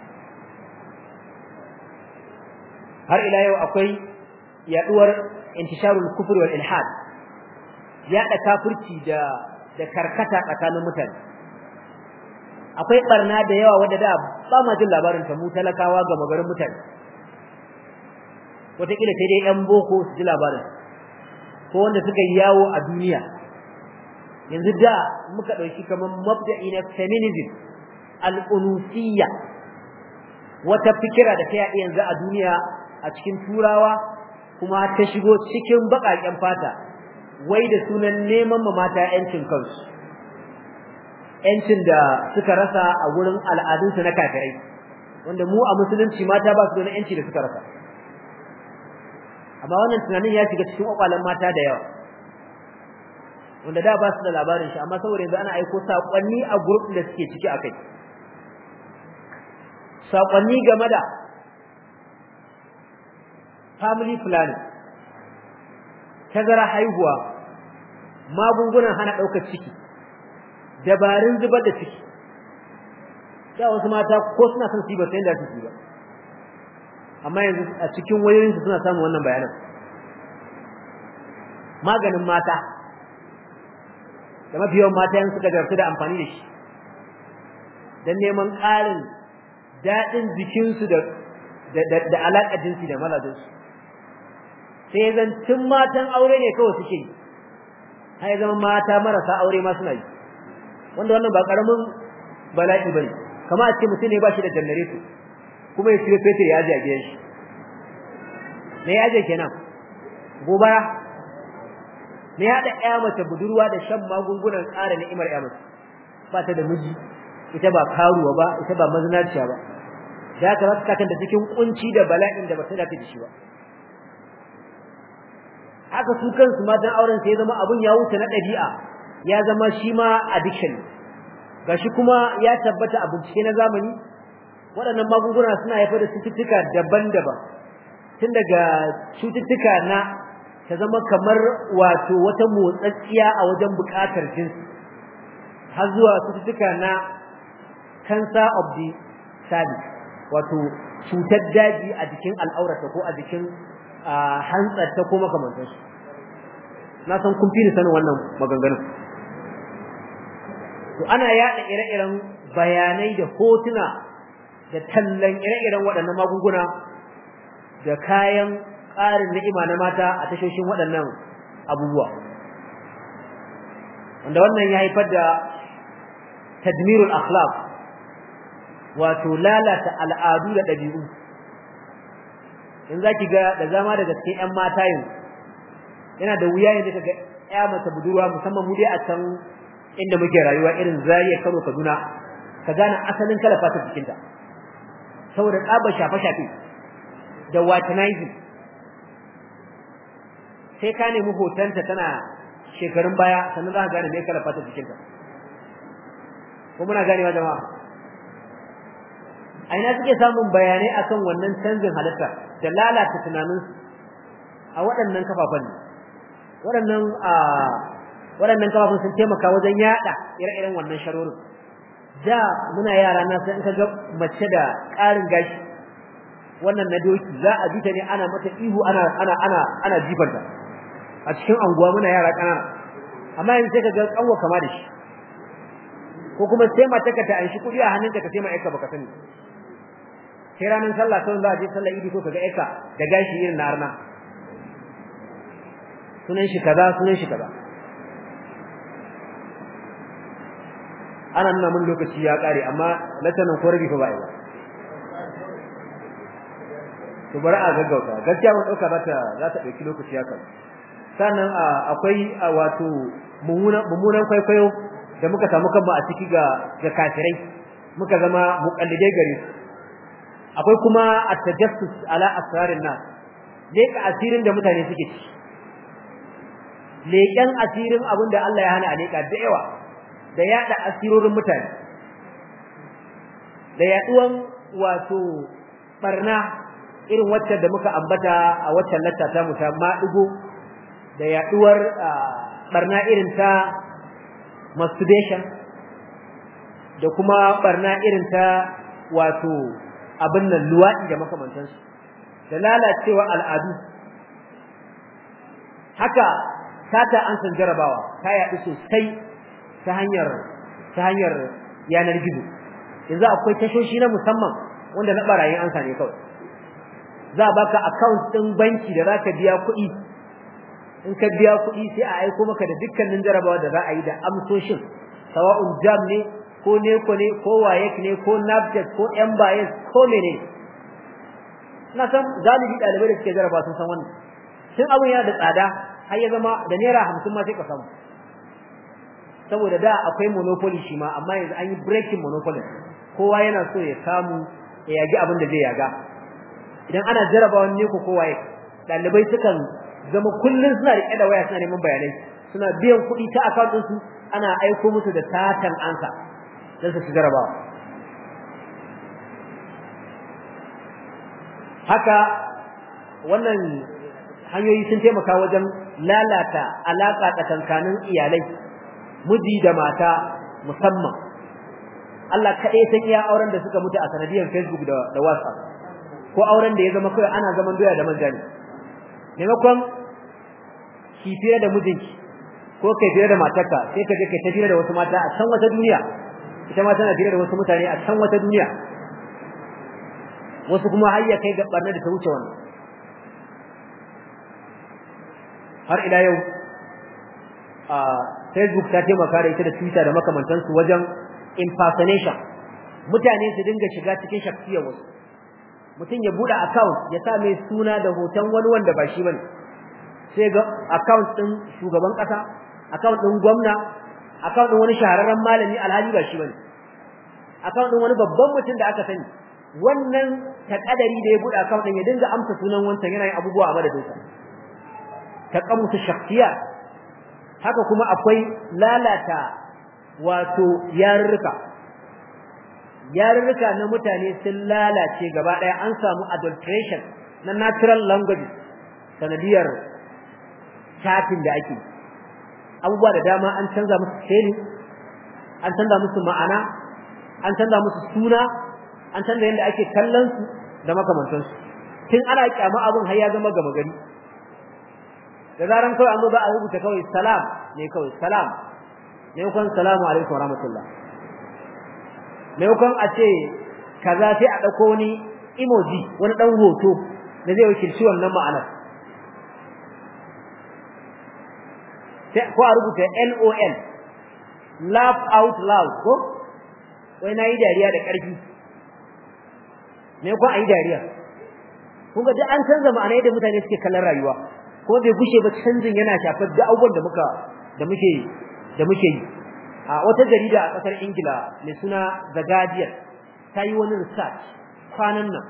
har ila yau akwai yaduwar intisharul kufr wal ilhad yada kafirci da karkata tsakanin mutane akwai barna da yawa wanda da ba ma jin labarin ta mu talakawa ga magarin mutane wataƙila sai dai yan boko su ji labarin ko wanda suka yi yawo a duniya yanzu da muka ɗauki kamar mabda'i na feminism al-unusiyya wata fikira da ta yaɗa yanzu a duniya a cikin turawa kuma ta shigo cikin baƙaƙen fata wai da sunan neman mata 'yancin kansu yancin da suka rasa a gurin al'adunsu na kafirai wanda mu a musulunci mata ba su da yanci da suka rasa amma wannan tunanin ya shiga cikin kwakwalen mata da yawa wanda da ba su da labarin shi amma saboda yanzu ana aiko sakonni a group da suke ciki akai sakonni game da family planning tazara haihuwa magungunan hana daukar ciki dabarun zubar da ciki da wasu mata ko suna son su yi ba sai da su ba amma yanzu a cikin wayoyin su suna samun wannan bayanan maganin mata da mafiyan mata yan suka garsu da amfani da shi dan neman ƙarin daɗin jikinsu da alaƙar jinsi da mazajinsu sai zan tun matan aure ne kawai suke yi har zama mata marasa aure ma suna yi wanda wannan ba ƙaramin bala'i bane kamar a ce mutum ne ba shi da janareto kuma ya siyo fetur ya aje a gidan shi me ya aje kenan gobara me ya da ƴa mace budurwa da shan magungunan ƙara ni'imar ƴa mace ba ta da miji ita ba karuwa ba ita ba mazinaciya ba da ka rasa kanta cikin kunci da bala'in da ba ta dace da shi ba haka su kansu matan auren sai zama abun ya wuce na ɗabi'a ya zama shi ma addiction gashi kuma ya tabbata a bincike na zamani waɗannan magunguna suna haifar da cututtuka daban-daban tun daga cututtuka na ta zama kamar wato wata motsatsiya a wajen buƙatar jinsi har zuwa cututtuka na cancer of the cervix wato cutar daji a jikin al'aurata ko a jikin hantsarta ko makamantansu na san kun fi ni sanin wannan maganganun to ana yaɗa ire-iren bayanai da hotuna da tallan ire-iren waɗannan magunguna da kayan ƙarin ni'ima na mata a tashoshin waɗannan abubuwa wanda wannan ya haifar da tadmirul akhlaq wato lalata al'adu da ɗabi'u in zaki ga da zama daga cikin ƴan mata yin yana da wuya ne kaga ƴa mace budurwa musamman mu dai a can inda muke rayuwa irin Zaria Kano Kaduna ka gane asalin kala fatar jikinta saboda tsabar shafe-shafe da watanizing sai ka nemi hotonta tana shekarun baya sannan za ka gane me kala fatar jikinta ko muna ganewa jama'a a ina suke samun bayanai akan wannan canjin halitta da lalata tunaninsu a waɗannan kafafen waɗannan kafafen sun taimaka wajen yaɗa ire-iren wannan sharorin da muna yara na sai in ka ga mace da ƙarin gashi wannan na doki za a bita ne ana mata ihu ana jibanta a cikin anguwa muna yara ƙanana amma yanzu sai ka ga kanwa kama da shi ko kuma sai mata ka ta anshi kuɗi a hannunka ka sai ma aika baka sani sai ranar sallah kawai za a je sallah idi ko kaga aika da gashi irin na arna sunan shi kaza ana nuna mun lokaci ya kare amma latanan ko rabi fa ba ba to bari a gaggauta gaskiya mun dauka za ta dauki lokaci haka sannan akwai wato mummunan kwaikwayo da muka samu kanmu a ciki ga kafirai muka zama muqallidai gare su akwai kuma at-tajassus ala asrarin nas leka asirin da mutane suke ci leken asirin abinda Allah ya hana a leka da yawa da yada asirorin mutane da yaduwan wato barna irin wacce da muka ambata a waccan latta ta mu ta madugo da yaduwar barna irin ta masturbation da kuma barna irin ta wato abin nan luwadi da makamantansu da lalacewa al'adu haka sata an san jarabawa ta yaɗu sosai ta hanyar yanar gizo yanzu akwai tashoshi na musamman wanda na barayin ansa ne kawai za a baka account din banki da zaka biya kuɗi in ka biya kuɗi sai a aiko maka da dukkanin jarabawa da za a yi da amsoshin sawa'un jam ne ko neko ne ko wayek ne ko nafjet ko mbayes ko mene na san galibi ɗalibai da suke jaraba sun san wannan tun abin yana da tsada har ya zama da naira 50 ma sai ka samu saboda da akwai monopoly shi ma amma yanzu an yi breaking monopoly kowa yana so ya samu ya yagi abin da zai yaga idan ana jarabawan ne ko waye dalibai sukan zama kullun suna rike da waya suna neman bayanai suna biyan kuɗi ta account ɗinsu ana aiko musu da satan ansa dan su jarabawa haka wannan hanyoyi sun taimaka wajen lalata alaka tsakankanin iyalai miji da mata musamman Allah kaɗai san iya auren da suka mutu a sanadiyar Facebook da WhatsApp ko auren da ya zama kai ana zaman doya da manja ne maimakon ki fiye da mijinki ko kai fiye da matarka sai ka je kai ta fiye da wasu mata a can wata duniya ita ma tana fiye da wasu mutane a can wata duniya wasu kuma har ya kai ga barna da ta wuce wannan har ila yau a Facebook ta taimaka da ita da Twitter da makamantansu wajen impersonation mutane su dinga shiga cikin shakhsiyar wasu mutum ya bude account ya sa mai suna da hoton wani wanda ba shi bane sai ga account din shugaban kasa account din gwamna account din wani shahararren malami alhali ba shi bane account din wani babban mutum da aka sani wannan takadari da ya bude account din ya dinga amsa sunan wancan yana yin abubuwa a madadin sa taqammusu shakhsiya haka kuma akwai lalata wato yarurruka na mutane sun lalace gaba daya an samu adulteration na natural language sanadiyar chatting da ake abubuwa da dama an canza musu spelling an canza musu ma'ana an canza musu suna an canza yadda ake kallon su da makamantan su tun ana kyama abun har ya zama gama gari da zaran kawai an zo ba a rubuta kawai salam ne kawai salam ne kun salamu alaikum warahmatullah ne kun a ce kaza sai a dauko wani emoji wani dan hoto da zai wakilci wannan ma'anar sai ko a rubuta LOL laugh out loud ko wai nayi dariya da karfi ne ko ayi dariya kun ga duk an canza ma'anar yadda mutane suke kallon rayuwa ko bai gushe ba canjin yana shafar da abubuwan da muke yi a wata jarida a kasar Ingila mai suna The Guardian ta yi wani research kwanan nan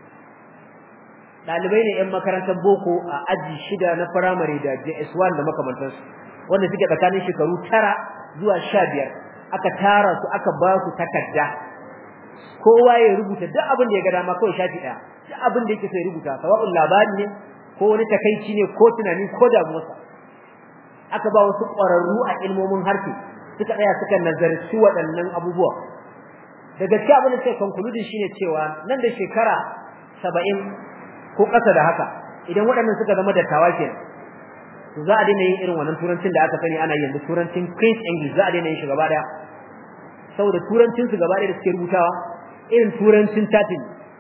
dalibai ne yan makarantar boko a aji 6 na primary da JS1 da makamantansu wanda suke tsakanin shekaru 9 zuwa 15 aka tara su aka ba su takarda kowa ya rubuta duk abin da ya ga dama kawai shafi daya duk abin da yake so ya rubuta sawa'un labari ne ko wani takeici ne ko tunani ko damuwarsa aka ba wasu ƙwararru a ilmomin harshe suka tsaya suka nazarci waɗannan abubuwa da gaskiya abin da suka conclude shine cewa nan da shekara 70 ko ƙasa da haka idan waɗannan suka zama dattawa kenan to za a daina yin irin wannan turancin da aka sani ana yanzu turancin Queen's English za a daina yin shi gaba daya saboda turancin su gaba daya da suke rubutawa irin turancin tatin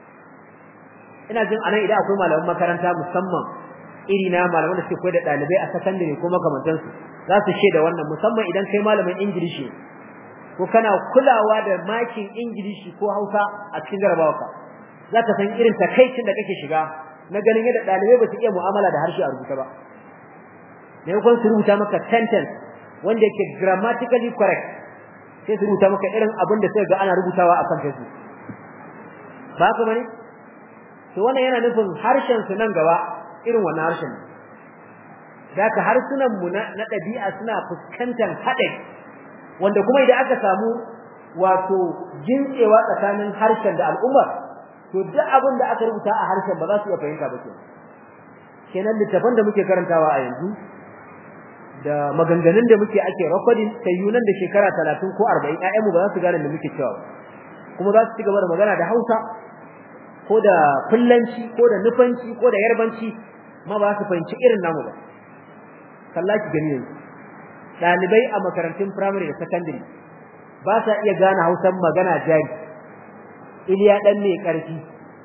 ina jin anan idan akwai malaman makaranta musamman irina malaman da suke koyar da dalibai a secondary ko makamantan su za su sheda wannan musamman idan kai malamin English ko kana kulawa da makin English ko Hausa a cikin jarabawarka za ka san irin takaicin da kake shiga na ganin yadda dalibai ba su iya mu'amala da harshe a rubuta ba ne ko su rubuta maka sentence wanda yake grammatically correct sai su rubuta maka irin abin da sai ga ana rubutawa akan Facebook ba ka bane to wannan yana nufin harshen su nan gaba irin wannan harshen daka harsunan mu na dabi'a suna fuskantar hadari wanda kuma idan aka samu wato jinkewa tsakanin harshen da al'umma to duk abin da aka rubuta a harshen ba za su iya fahimta ba kenan littafin da muke karantawa a yanzu da maganganun da muke ake recording kayyunan da shekara 30 ko 40 ƴaƴanmu ba za su gane da muke cewa kuma za su ci gaba da magana da Hausa ko da fullanci ko da nufanci ko da yarbanci ma ba su fahimci irin namu ba kallaki gani yanzu dalibai a makarantun primary da secondary ba sa iya gane Hausan magana jari Iliya dan ne karfi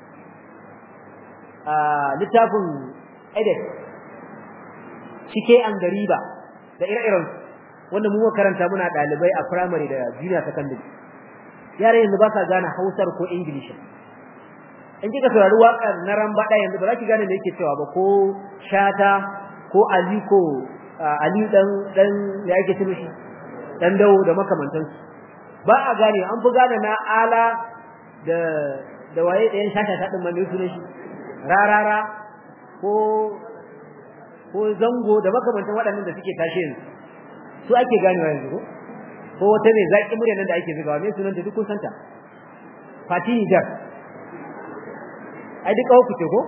a littafin edit cike an gariba da ire-iren wanda mu makaranta muna dalibai a primary da junior secondary yare yanzu ba sa gane Hausar ko English in kika saurari waƙar na Rambada yanzu ba za ki gane me yake cewa ba ko Shata ko Aliko Ali dan ya yake cewa shi dan dawo da makamantansu ba a gane an fi gane na ala da waye ɗayan shata din man yusuf shi rarara ko ko zango da makamantan waɗannan da suke tashe yanzu su ake ganewa yanzu ko wata mai zaki murya nan da ake zugawa me sunan ta duk kun santa Fati Nijar ai duka ku ce ko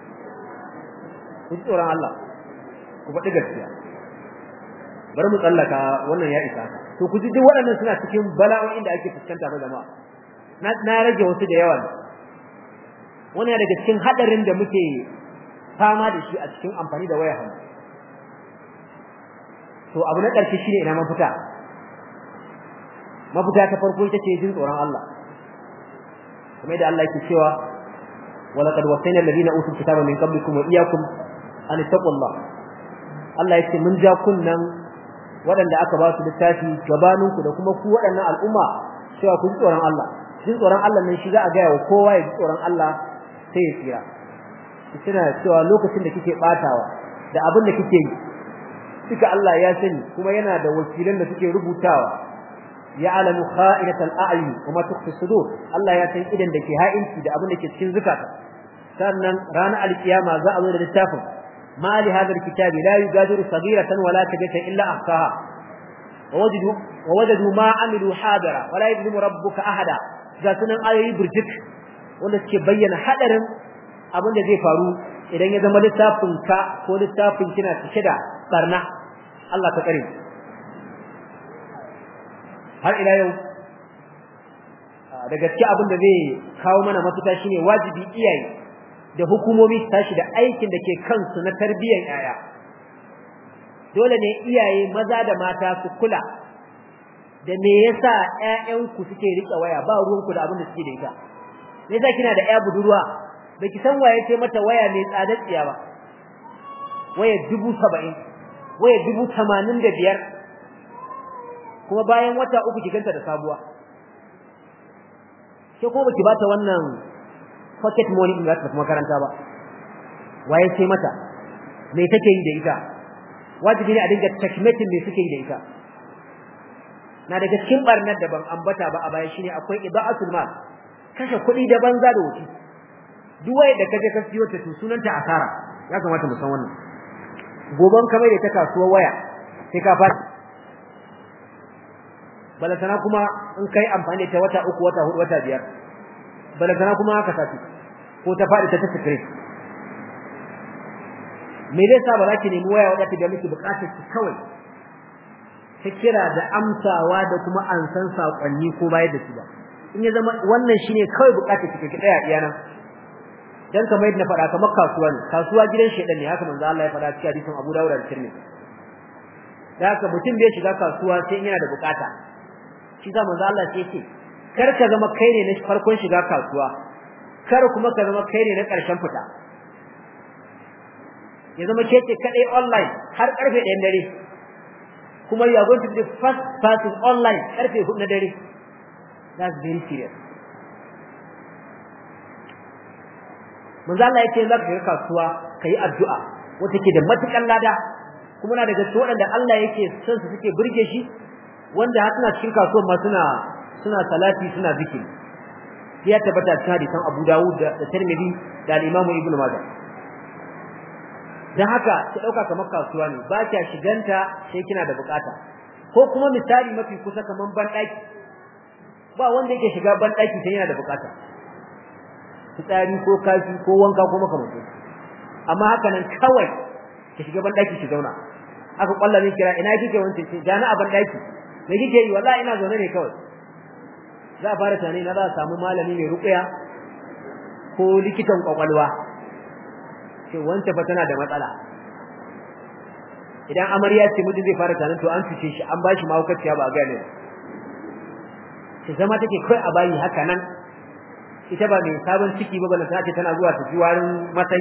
ku tsoron Allah ku faɗi gaskiya bari mu tsallaka wannan ya isa to ku ji duk waɗannan suna cikin bala'o'in da ake fuskanta ba jama'a na rage wasu da yawa wani daga cikin hadarin da muke fama da shi a cikin amfani da wayar hannu to abu na ƙarshe shine ina mafita ta farko ita ce jin tsoron Allah kuma da Allah yake cewa walaqad wasayna alladhina utul kitaba min qablikum wa iyyakum an taqullah Allah yake mun ja kunnan waɗanda aka ba su littafi gabaninku da kuma ku waɗannan al'umma cewa ku ji tsoron Allah jin tsoron Allah nan shi za a gaya wa kowa ya ji tsoron Allah sai ya tsira kina cewa lokacin da kike batawa da abin da kike yi duka Allah ya sani kuma yana da wakilan da suke rubutawa ya'lamu kha'inatal a'yun kuma tukhfi sudur Allah ya san idan da ke ha'inci da abin da ke cikin zakata sannan ranar alkiyama za a zo da littafin ma li hadha alkitabi la yugadiru saghiratan wala kabiratan illa ahsaha ووجدوا ما عملوا حاضرا ولا يظلم ربك احدا ga sunan ayoyi burjik wanda suke bayyana hadarin abin da zai faru idan ya zama littafin ka ko littafin kina cike da barna Allah ka kare har ila yau da gaske abin da zai kawo mana mafita shine wajibi iyaye da hukumomi su tashi da aikin da ke kansu na tarbiyyar yaya dole ne iyaye maza da mata su kula da me yasa ƴaƴanku suke rike waya ba ruwanku da abin da suke da ita me yasa kina da ƴa budurwa baki san waye ce mata waya mai tsadar tsiya ba waya 70 waya 85 kuma bayan wata uku ki ganta da sabuwa ke ko baki bata wannan pocket money din za ta makaranta ba waye ce mata me take yi da ita wajibi ne a dinga checkmating me suke yi da ita na daga cikin barnar da ban ambata ba a baya shine akwai ida'atul mal kashe kuɗi da banza da wuce duk waye da kaje ka siyo ta sunanta asara ya kamata mu san wannan goban kamar da ta kasuwar waya sai ka fadi balatana kuma in kai amfani da ta wata 3 wata 4 wata 5 balatana kuma haka sati ko ta fadi ta secret me zai sa ba za ki nemi waya wadda ta ga miki bukatar ki kawai ta kira da amsawa da kuma an san sakonni ko bayar da su ba in ya zama wannan shine kawai bukatar ki ki tsaya iyana dan kamar yadda na faɗa kamar kasuwa ne kasuwa gidan shedan ne haka manzo Allah ya faɗa cikin hadisin Abu Dawud da Tirmidhi da haka mutum bai shiga kasuwa sai yana da bukata shi da manzo Allah sai ce kar ka zama kai ne na farkon shiga kasuwa kar kuma ka zama kai ne na ƙarshen fita ya zama keke kadai online har karfe 1 dare kuma you are going to be the first person online karfe 4 na dare that's very serious manzo Allah yake za ka kasuwa kai addu'a wata ke da matukan lada kuma na daga cikin wadanda Allah yake son su suke burge shi wanda har suna cikin kasuwar ma suna salati suna zikiri ya tabbata cikin hadisan Abu Dawud da Tirmidhi da Imam Ibn Majah dan haka ki dauka kamar kasuwa ne ba kya shiganta sai kina da bukata ko kuma misali mafi kusa kaman ban daki ba wanda yake shiga ban daki sai yana da bukata fitsari ko kashi ko wanka ko makamantan amma haka nan kawai ki shiga ban daki ki zauna aka kwalla ne kira ina kike wance ce gani a ban daki me kike yi wallahi ina zaune ne kawai za a fara tani na za a samu malami mai ruqya ko likitan kwakwalwa ce wance fa tana da matsala idan amarya ce mijin zai fara tanin to an fice shi an bashi mahaukaciya ba ga ne ce zama take kai a bayi haka nan ita ba mai sabon ciki ba bala ta ce tana zuwa ta ji warin matsayi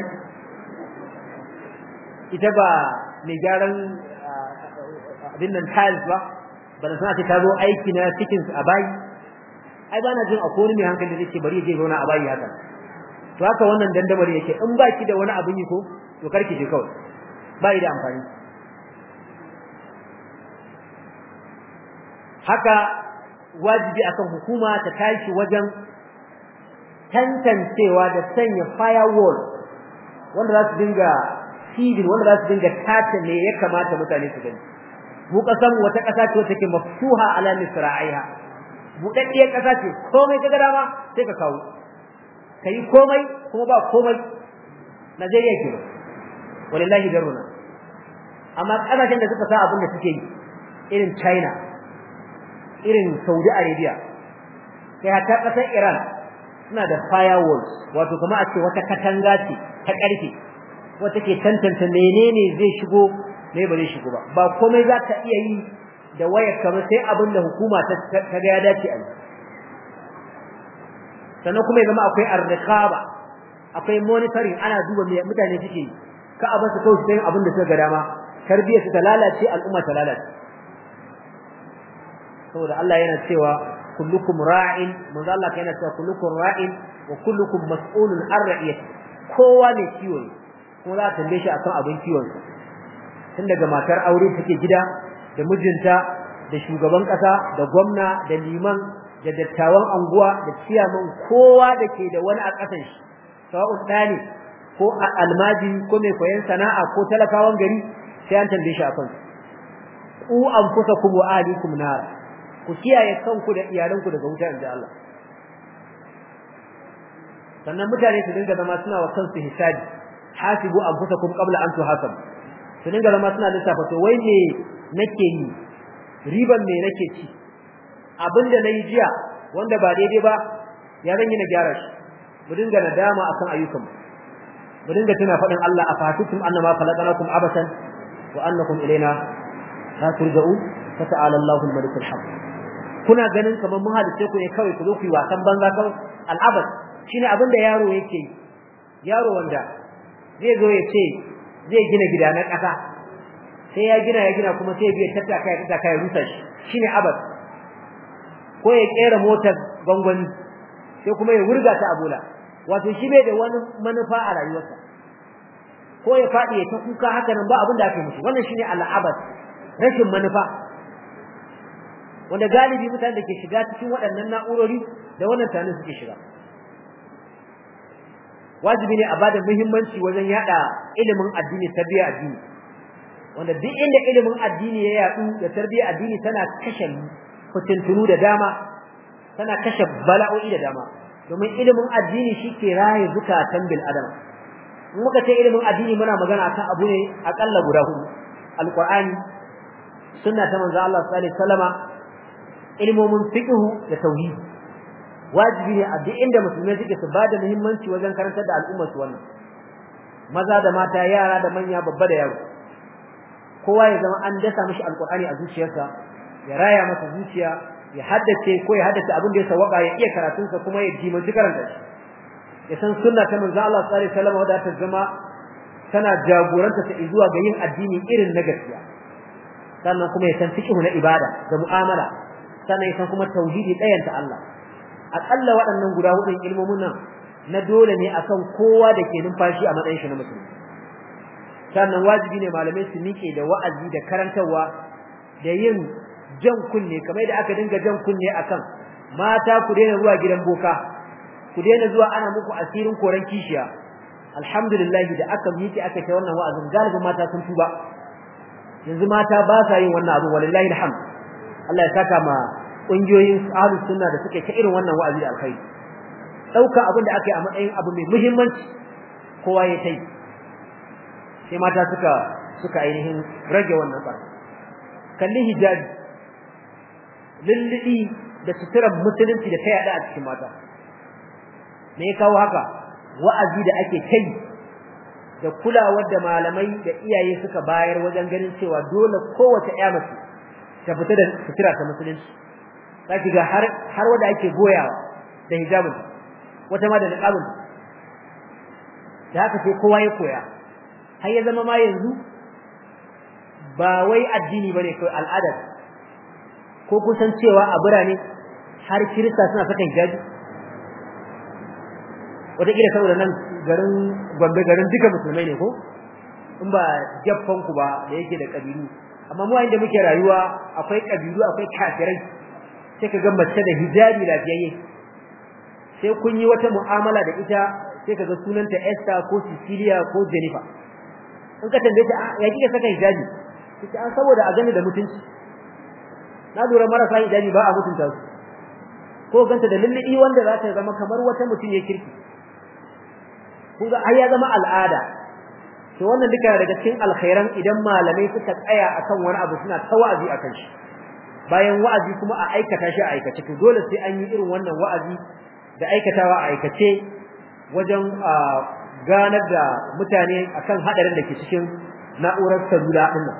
ita ba mai gyaran abin nan tiles ba bala ta ce ta zo aiki na cikin a bayi ai bana jin akwai mai hankali da yake bari ya je zauna a bayi haka to haka wannan dandamari yake in baki da wani abin yi ko to karki je kawai bai da amfani haka wajibi akan hukuma ta tashi wajen tantancewa da sanya firewall wanda za su dinga receiving wanda za su dinga tace ne ya kamata mutane su gani mu kasan wata kasa ce wacce ke maftuha ala misra'iha budaddiyar kasa ce komai kaga dama sai ka kawo kai komai kuma ba komai Najeriya ke wallahi daruna amma kasashen da suka sa abin da suke yi irin China irin Saudi Arabia sai hatta kasar Iran suna da firewalls wato kuma a ce wata katanga ce ta karfe wata ke tantance menene zai shigo me ba zai shigo ba komai za ta iya yi da wayar kamar sai abin da hukuma ta ga ya dace a yi sannan kuma ya zama akwai ar-riqaba akwai monitoring ana duba me mutane suke yi ka a basu kawai sai abin da suka ga dama tarbiyyar su ta lalace al'umma ta lalace saboda Allah yana cewa kullukum ra'in manzo Allah yana cewa kullukum ra'in wa kullukum mas'ulun an ra'iyati kowa ne kiwo ne kuma za ta tambaye shi akan abin kiwon sa tun daga matar aure take gida da mijinta da shugaban kasa da gwamna da liman da dattawan anguwa da ciyaman kowa da ke da wani a kasan shi sawa'un dani ko almaji ko mai koyon sana'a ko talakawan gari sai an tambaye shi akan ku anfusakum wa ahlikum nar ku kiyaye kanku da iyalanku daga wuta inda Allah sannan mutane su dinga zama suna wa kansu hisabi hasibu anfusakum qabla an tuhasab su dinga zama suna lissafa to wai me nake yi riban me nake ci abinda nayi jiya wanda ba daidai ba ya zan yi na gyara shi mu dinga nadama akan ayyukan mu dinga tuna fadin Allah afatukum annama khalaqnakum abasan wa annakum ilaina la turja'un fata'ala Allahul malikul haq kuna ganin kamar mun halice ku ne kawai ku zo ku yi wasan banza kawai al'abad shine abinda yaro yake yaro wanda zai zo ya ce zai gina gida na ƙasa sai ya gina kuma sai biya tattaka ya rusa shi shine abad ko ya kera motar gangwani sai kuma ya wurga ta abula wato shi bai da wani manufa a rayuwarsa ko ya fadi ya ta kuka haka nan ba abin da ake mishi wannan shine al'abad rashin manufa wanda galibi mutanen da ke shiga cikin waɗannan na'urori da wannan tunanin suke shiga wajibi ne a bada muhimmanci wajen yada ilimin addini tarbiyya addini wanda duk inda ilimin addini ya yadu da tarbiyya addini tana kashe fitintunu da dama tana kashe bala'o'i da dama domin ilimin addini shike raye zukatan bil adam in muka ce ilimin addini muna magana akan abu ne akalla guda hudu alqur'ani sunna ta manzo Allah sallallahu alaihi wasallama ilmomin fiqh da tauhid wajibi ne a duk inda musulmai suke su bada muhimmanci wajen karantar da al'ummar su wannan maza da mata yara da manya babba da yaro kowa ya zama an dasa mishi alqur'ani a zuciyarsa ya raya masa zuciya ya haddace ko ya haddace abin da ya sawaka ya iya karatun sa kuma ya jimanci karanta shi ya san sunna ta manzo Allah sallallahu alaihi wasallam wadda ta zama tana jagoranta ta zuwa ga yin addini irin na gaskiya sannan kuma ya san fiqh na ibada da mu'amala sannan ya san kuma tauhidi ɗayanta Allah akalla waɗannan guda hudun ilmomin nan na dole ne akan kowa da ke numfashi a matsayin shi na musulmi sannan wajibi ne malamai su miƙe da wa'azi da karantarwa da yin jan kunne kamar da aka dinga jan kunne akan mata ku daina zuwa gidan boka ku daina zuwa ana muku asirin koran kishiya alhamdulillah da aka miƙe aka kai wannan wa'azin galibin mata sun tuba yanzu mata ba sa yin wannan abu wallahi alhamd Allah ya saka ma kungiyoyin ahlus sunna da suke ta irin wannan wa'azi da alkhairi dauka abin da aka yi a matsayin abu mai muhimmanci kowa ya tai sai mata suka ainihin rage wannan bar kalli hijabi lilli da suturar musulunci da ta yada a cikin mata me ya kawo haka wa'azi da ake kai da kulawar da malamai da iyaye suka bayar wajen ganin cewa dole kowace ƴa mace ta fita da sutura ta musulunci zaki ga har wanda ake goyawa da hijabin wata ma da niqabin da haka sai kowa ya koya har ya zama ma yanzu ba wai addini bane kai al'ada ko kusan cewa a birane har kirista suna saka hijabi wata kila saboda nan garin Gombe garin duka musulmai ne ko in ba jaffan ku ba da yake da kabilu amma mu inda muke rayuwa akwai kabilu akwai kafirai sai ka ga mace da hijabi lafiyayye sai kun yi wata mu'amala da ita sai ka ga sunanta Esther ko Cecilia ko Jennifer in ka tambaye ta ya kike saka hijabi kace an saboda a gani da mutunci na lura marasa hijabi ba a mutunta su ko ganta da lullubi wanda za ta zama kamar wata mutum ya kirki kun ga ai ya zama al'ada to wannan duka daga cikin alkhairan idan malamai suka tsaya akan wani abu suna tawazi akan shi bayan wa'azi kuma a aikata shi a aikace to dole sai an yi irin wannan wa'azi da aikatawa a aikace wajen ganar da mutane akan hadarin da ke cikin na'urar salula din nan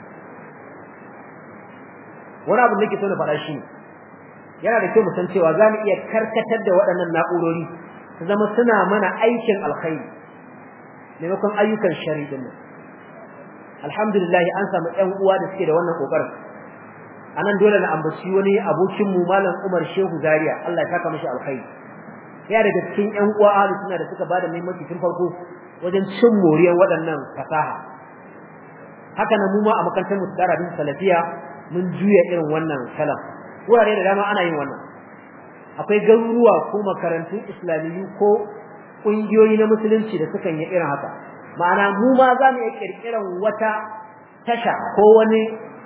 wani abu da ke so na faɗa shi yana da kyau mu san cewa za mu iya karkatar da waɗannan na'urori su zama suna mana aikin alkhairi maimakon ayyukan shari din nan alhamdulillah an samu ƴan uwa da suke da wannan kokarin anan dole na ambaci wani abokin mu malam Umar Shehu Zaria Allah ya saka mishi alkhairi ya daga cikin ƴan uwa ahli sunna da suka bada muhimmanci tun farko wajen cin moriyar waɗannan fasaha haka nan mu ma a makarantar mu tsara bin salafiya mun juya irin wannan salam wurare da dama ana yin wannan akwai garuruwa ko makarantun islamiyyu ko kungiyoyi na musulunci da suka yi irin haka ma'ana mu ma za mu iya kirkiran wata tasha ko wani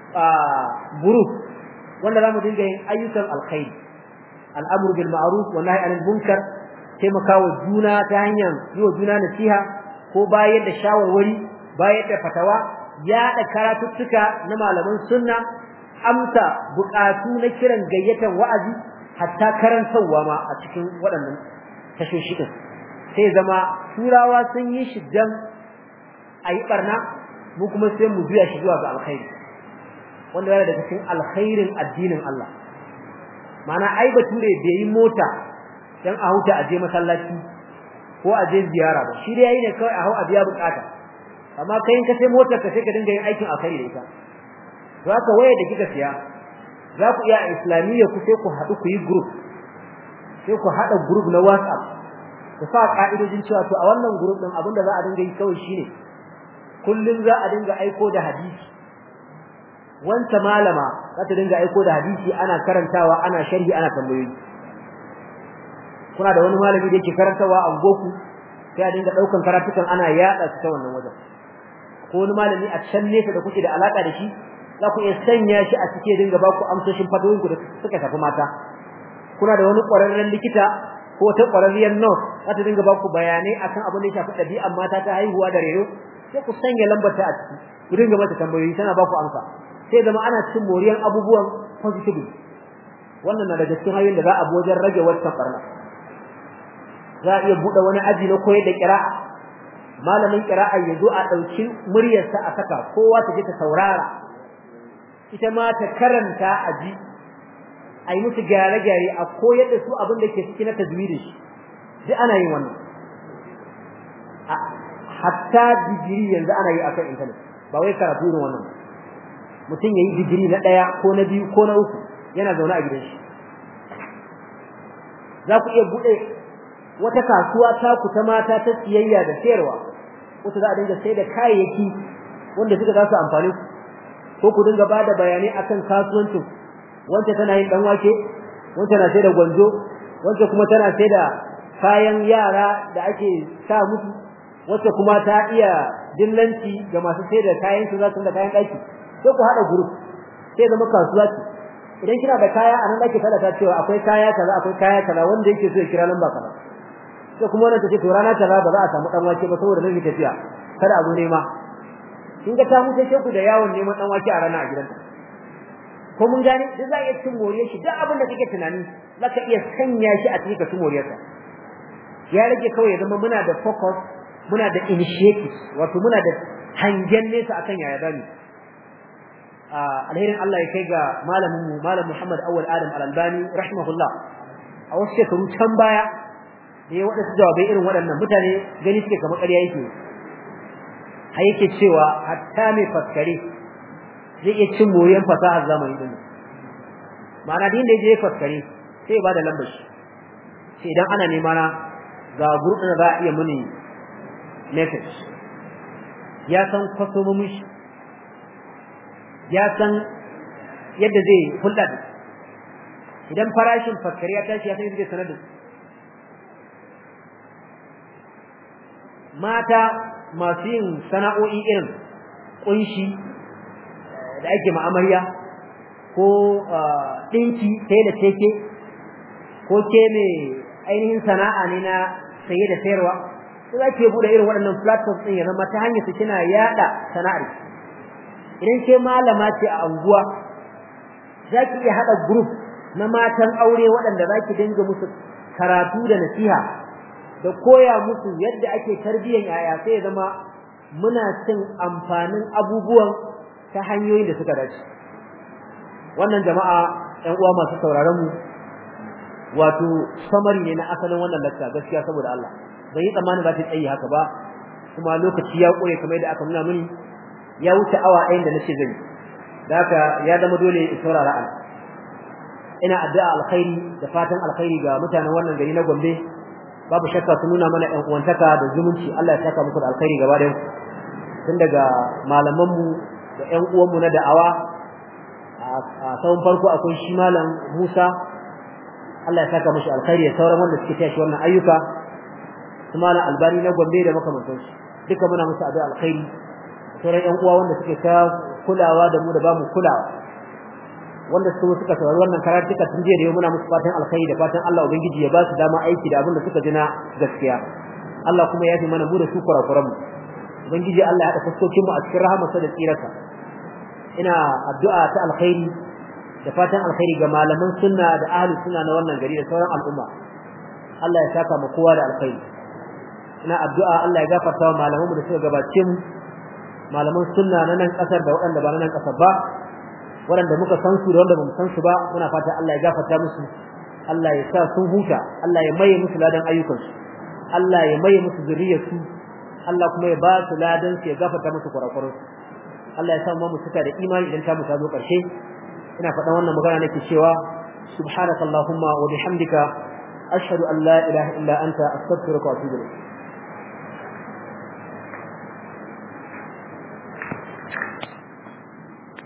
group wanda za mu dinga yin ayyukan alkhairi al'amru bil ma'ruf wa nahy anil munkar taimakawa juna ta hanyar yi wa juna nasiha ko bayar da shawarwari bayar da fatawa yaɗa karatuttuka na malaman sunna amsa buƙatu na kiran gayyatan wa'azi hatta karantawa ma a cikin waɗannan tashoshi din sai zama turawa sun yi shi dan ayi barna mu kuma sai mu juya shi zuwa ga alkhairi wanda yana daga cikin alkhairin addinin Allah mana ai bature bai yi mota dan a huta aje masallaci ko aje ziyara ba shi dai yayi ne kai a hau a biya bukata amma kai in ka sai motar ka sai ka dinga yin aikin alkhairi da ita to haka waye da kika siya za ku iya islamiyya ku sai ku haɗu ku yi group sai ku haɗa group na WhatsApp ku sa ka'idojin cewa to a wannan group din abinda za a dinga yi kawai shine kullun za a dinga aiko da hadisi wanda malama za ta dinga aiko da hadisi ana karantawa ana sharhi ana tambayoyi kuna da wani malami da yake karantawa a goku sai a dinga daukan karatukan ana yada su ta wannan wajen ko wani malami a can nesa da kuke da alaka da shi za ku iya sanya shi a cike dinga ba ku amsoshin fatoyin ku da suka tafi mata kuna da wani ƙwararren likita ko ta ƙwararriyar nurse za ta dinga ba ku bayanai akan abin da ya shafi ɗabi'an mata ta haihuwa da reno sai ku sanya lambar ta a ciki ku dinga mata tambayoyi tana ba ku amsa sai zama ana cin moriyan abubuwan positive wannan na daga cikin hanyoyin da za a bi wajen rage wannan barna za a iya buɗe wani aji na koyar da ƙira'a malamin ƙira'a ya zo a ɗauki muryarsa a saka kowa ta je ta saurara ita ma ta karanta a ji a yi musu gyare-gyare a koyar da su abin da ke ciki na tajwidin shi duk ana yin wannan hatta digiri yanzu ana yi akan internet ba wai karatu irin wannan mutum yayi digiri na 1 ko na 2 ko na 3 yana zaune a gidan shi za ku iya bude wata kasuwa ta ku ta mata ta siyayya da sayarwa wata za a dinga sayar da kayayyaki wanda suka za su amfani ko ku dinga bada bayanai akan kasuwancin wanda tana yin dan wake wanda na sayar da gwanjo wanda kuma tana sayar da kayan yara da ake sa musu wacce kuma ta iya dillanci ga masu sayar da kayan su za su da kayan daki sai ku hada group sai zama kasuwa ce idan kina da kaya anan dake kada ta cewa akwai kaya kaza wanda yake so ya kira lamba kaza sai kuma wannan tace to rana kaza ba za a samu dan wake ba saboda nan tafiya kada a zo nema kin ga ta mutai ku da yawon neman dan wake a rana a gidanta ko mun gane duk za iya cin moriyar shi duk abin da kike tunani zaka iya sanya shi a cikin cin moriyarsa ya rage kawai ya zama muna da focus muna da initiative wato muna da hangen nesa akan yaya zamu alherin Allah ya kai ga malamin mu malam Muhammad Awwal Adam Al-Albani rahimahullah a wasu shekaru can baya da ya wada jawabai irin waɗannan mutane gani suke kamar ƙarya yake har yake cewa hatta mai faskare zai iya cin moriyan fasahar zamani din ma'ana din da yaje faskare sai ba da lambar shi sai idan ana nema na ga group da za a iya muni message ya san kwasomomin shi ya san yadda zai hulɗa da idan farashin faskare ya tashi ya san yadda zai sanar da mata masu yin sana'o'i irin kunshi da ake ma'amariya ko dinki tela teke ko ke me ainihin sana'a ne na saye da sayarwa ko zake bude irin waɗannan platforms din ya zama ta hanyar su kina yada sana'ar idan ke malama ce a anguwa zaki iya hada group na matan aure waɗanda zaki dinga musu karatu da nasiha da koya musu yadda ake tarbiyyar yaya sai ya zama muna cin amfanin abubuwan ta hanyoyin da suka dace wannan jama'a ɗan uwa masu sauraron mu wato summary ne na asalin wannan lecture gaskiya saboda Allah bai yi tsammani ba ta tsayi haka ba kuma lokaci ya kore kamar yadda aka nuna mini ya wuce awa ɗayan da nace zan yi da haka ya zama dole in saurara an ina addu'a alkhairi da fatan alkhairi ga mutanen wannan gari na Gombe babu shakka su nuna mana ɗan uwantaka da zumunci Allah ya saka muku da alkhairi gaba da tun daga malaman mu da ƴan uwan mu na da'awa a tsawon farko akwai shi malam Musa Allah ya saka mishi alkhairi da sauran wanda suke tashi wannan ayyuka su malam Albani na Gombe da makamantan su duka muna musu addu'a alkhairi sauran ƴan uwa wanda suke ta kulawa da mu da bamu kulawa wanda suka saurari wannan karatuka tun jiya da yau muna musu fatan alkhairi da fatan Allah ubangiji ya ba su dama aiki da abin da suka ji na gaskiya Allah kuma ya fi mana mu da su kurakuran mu ubangiji Allah ya haɗa fuskokin mu a cikin rahamarsa da tsirarsa ina addu'a ta alkhairi da fatan alkhairi ga malaman sunna da ahli sunna na wannan gari da sauran al'umma Allah ya saka mu kowa da alkhairi ina addu'a Allah ya gafarta wa malaman mu da suka gabace mu malaman sunna na nan kasar da waɗanda ba na nan kasar ba waɗanda muka san su da wanda bamu san su ba muna fata Allah ya gafarta musu Allah ya sa sun huta Allah ya maye musu ladan ayyukansu Allah ya maye musu zuriyarsu Allah kuma ya ba su ladan su ya gafarta musu kurakuransu Allah ya sa mu suka da imani idan ta mu ta zo ƙarshe ina faɗan wannan magana nake cewa subhanakallahumma wa bihamdika ashhadu an la ilaha illa anta astaghfiruka wa atubu ilayk